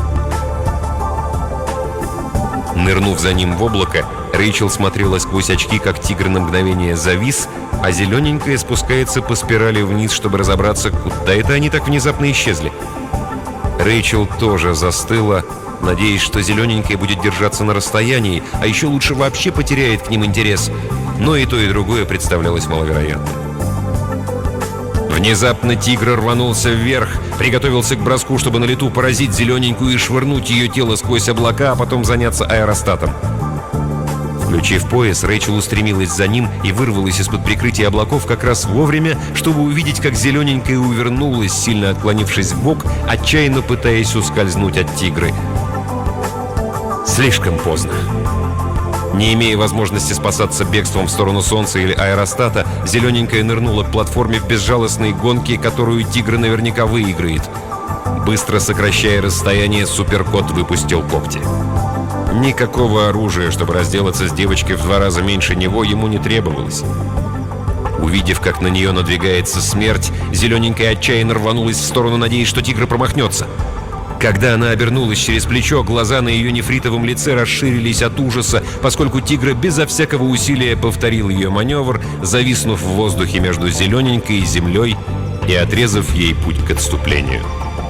Нырнув за ним в облако, Рэйчел смотрела сквозь очки, как тигр на мгновение завис, а зелененькая спускается по спирали вниз, чтобы разобраться, куда это они так внезапно исчезли. Рэйчел тоже застыла, надеясь, что зелененькая будет держаться на расстоянии, а еще лучше вообще потеряет к ним интерес. Но и то, и другое представлялось маловероятным. Внезапно тигр рванулся вверх, приготовился к броску, чтобы на лету поразить зелененькую и швырнуть ее тело сквозь облака, а потом заняться аэростатом. Включив пояс, Рэйчел устремилась за ним и вырвалась из-под прикрытия облаков как раз вовремя, чтобы увидеть, как зелененькая увернулась, сильно отклонившись вбок, отчаянно пытаясь ускользнуть от тигры. Слишком поздно. Не имея возможности спасаться бегством в сторону солнца или аэростата, зелененькая нырнула к платформе в безжалостной гонке, которую тигр наверняка выиграет. Быстро сокращая расстояние, суперкот выпустил когти. Никакого оружия, чтобы разделаться с девочкой в 2 раза меньше него, ему не требовалось. Увидев, как на нее надвигается смерть, зелененькая отчаянно рванулась в сторону, надеясь, что тигр промахнется. Когда она обернулась через плечо, глаза на ее нефритовом лице расширились от ужаса, поскольку тигр безо всякого усилия повторил ее маневр, зависнув в воздухе между зелененькой и землей и отрезав ей путь к отступлению.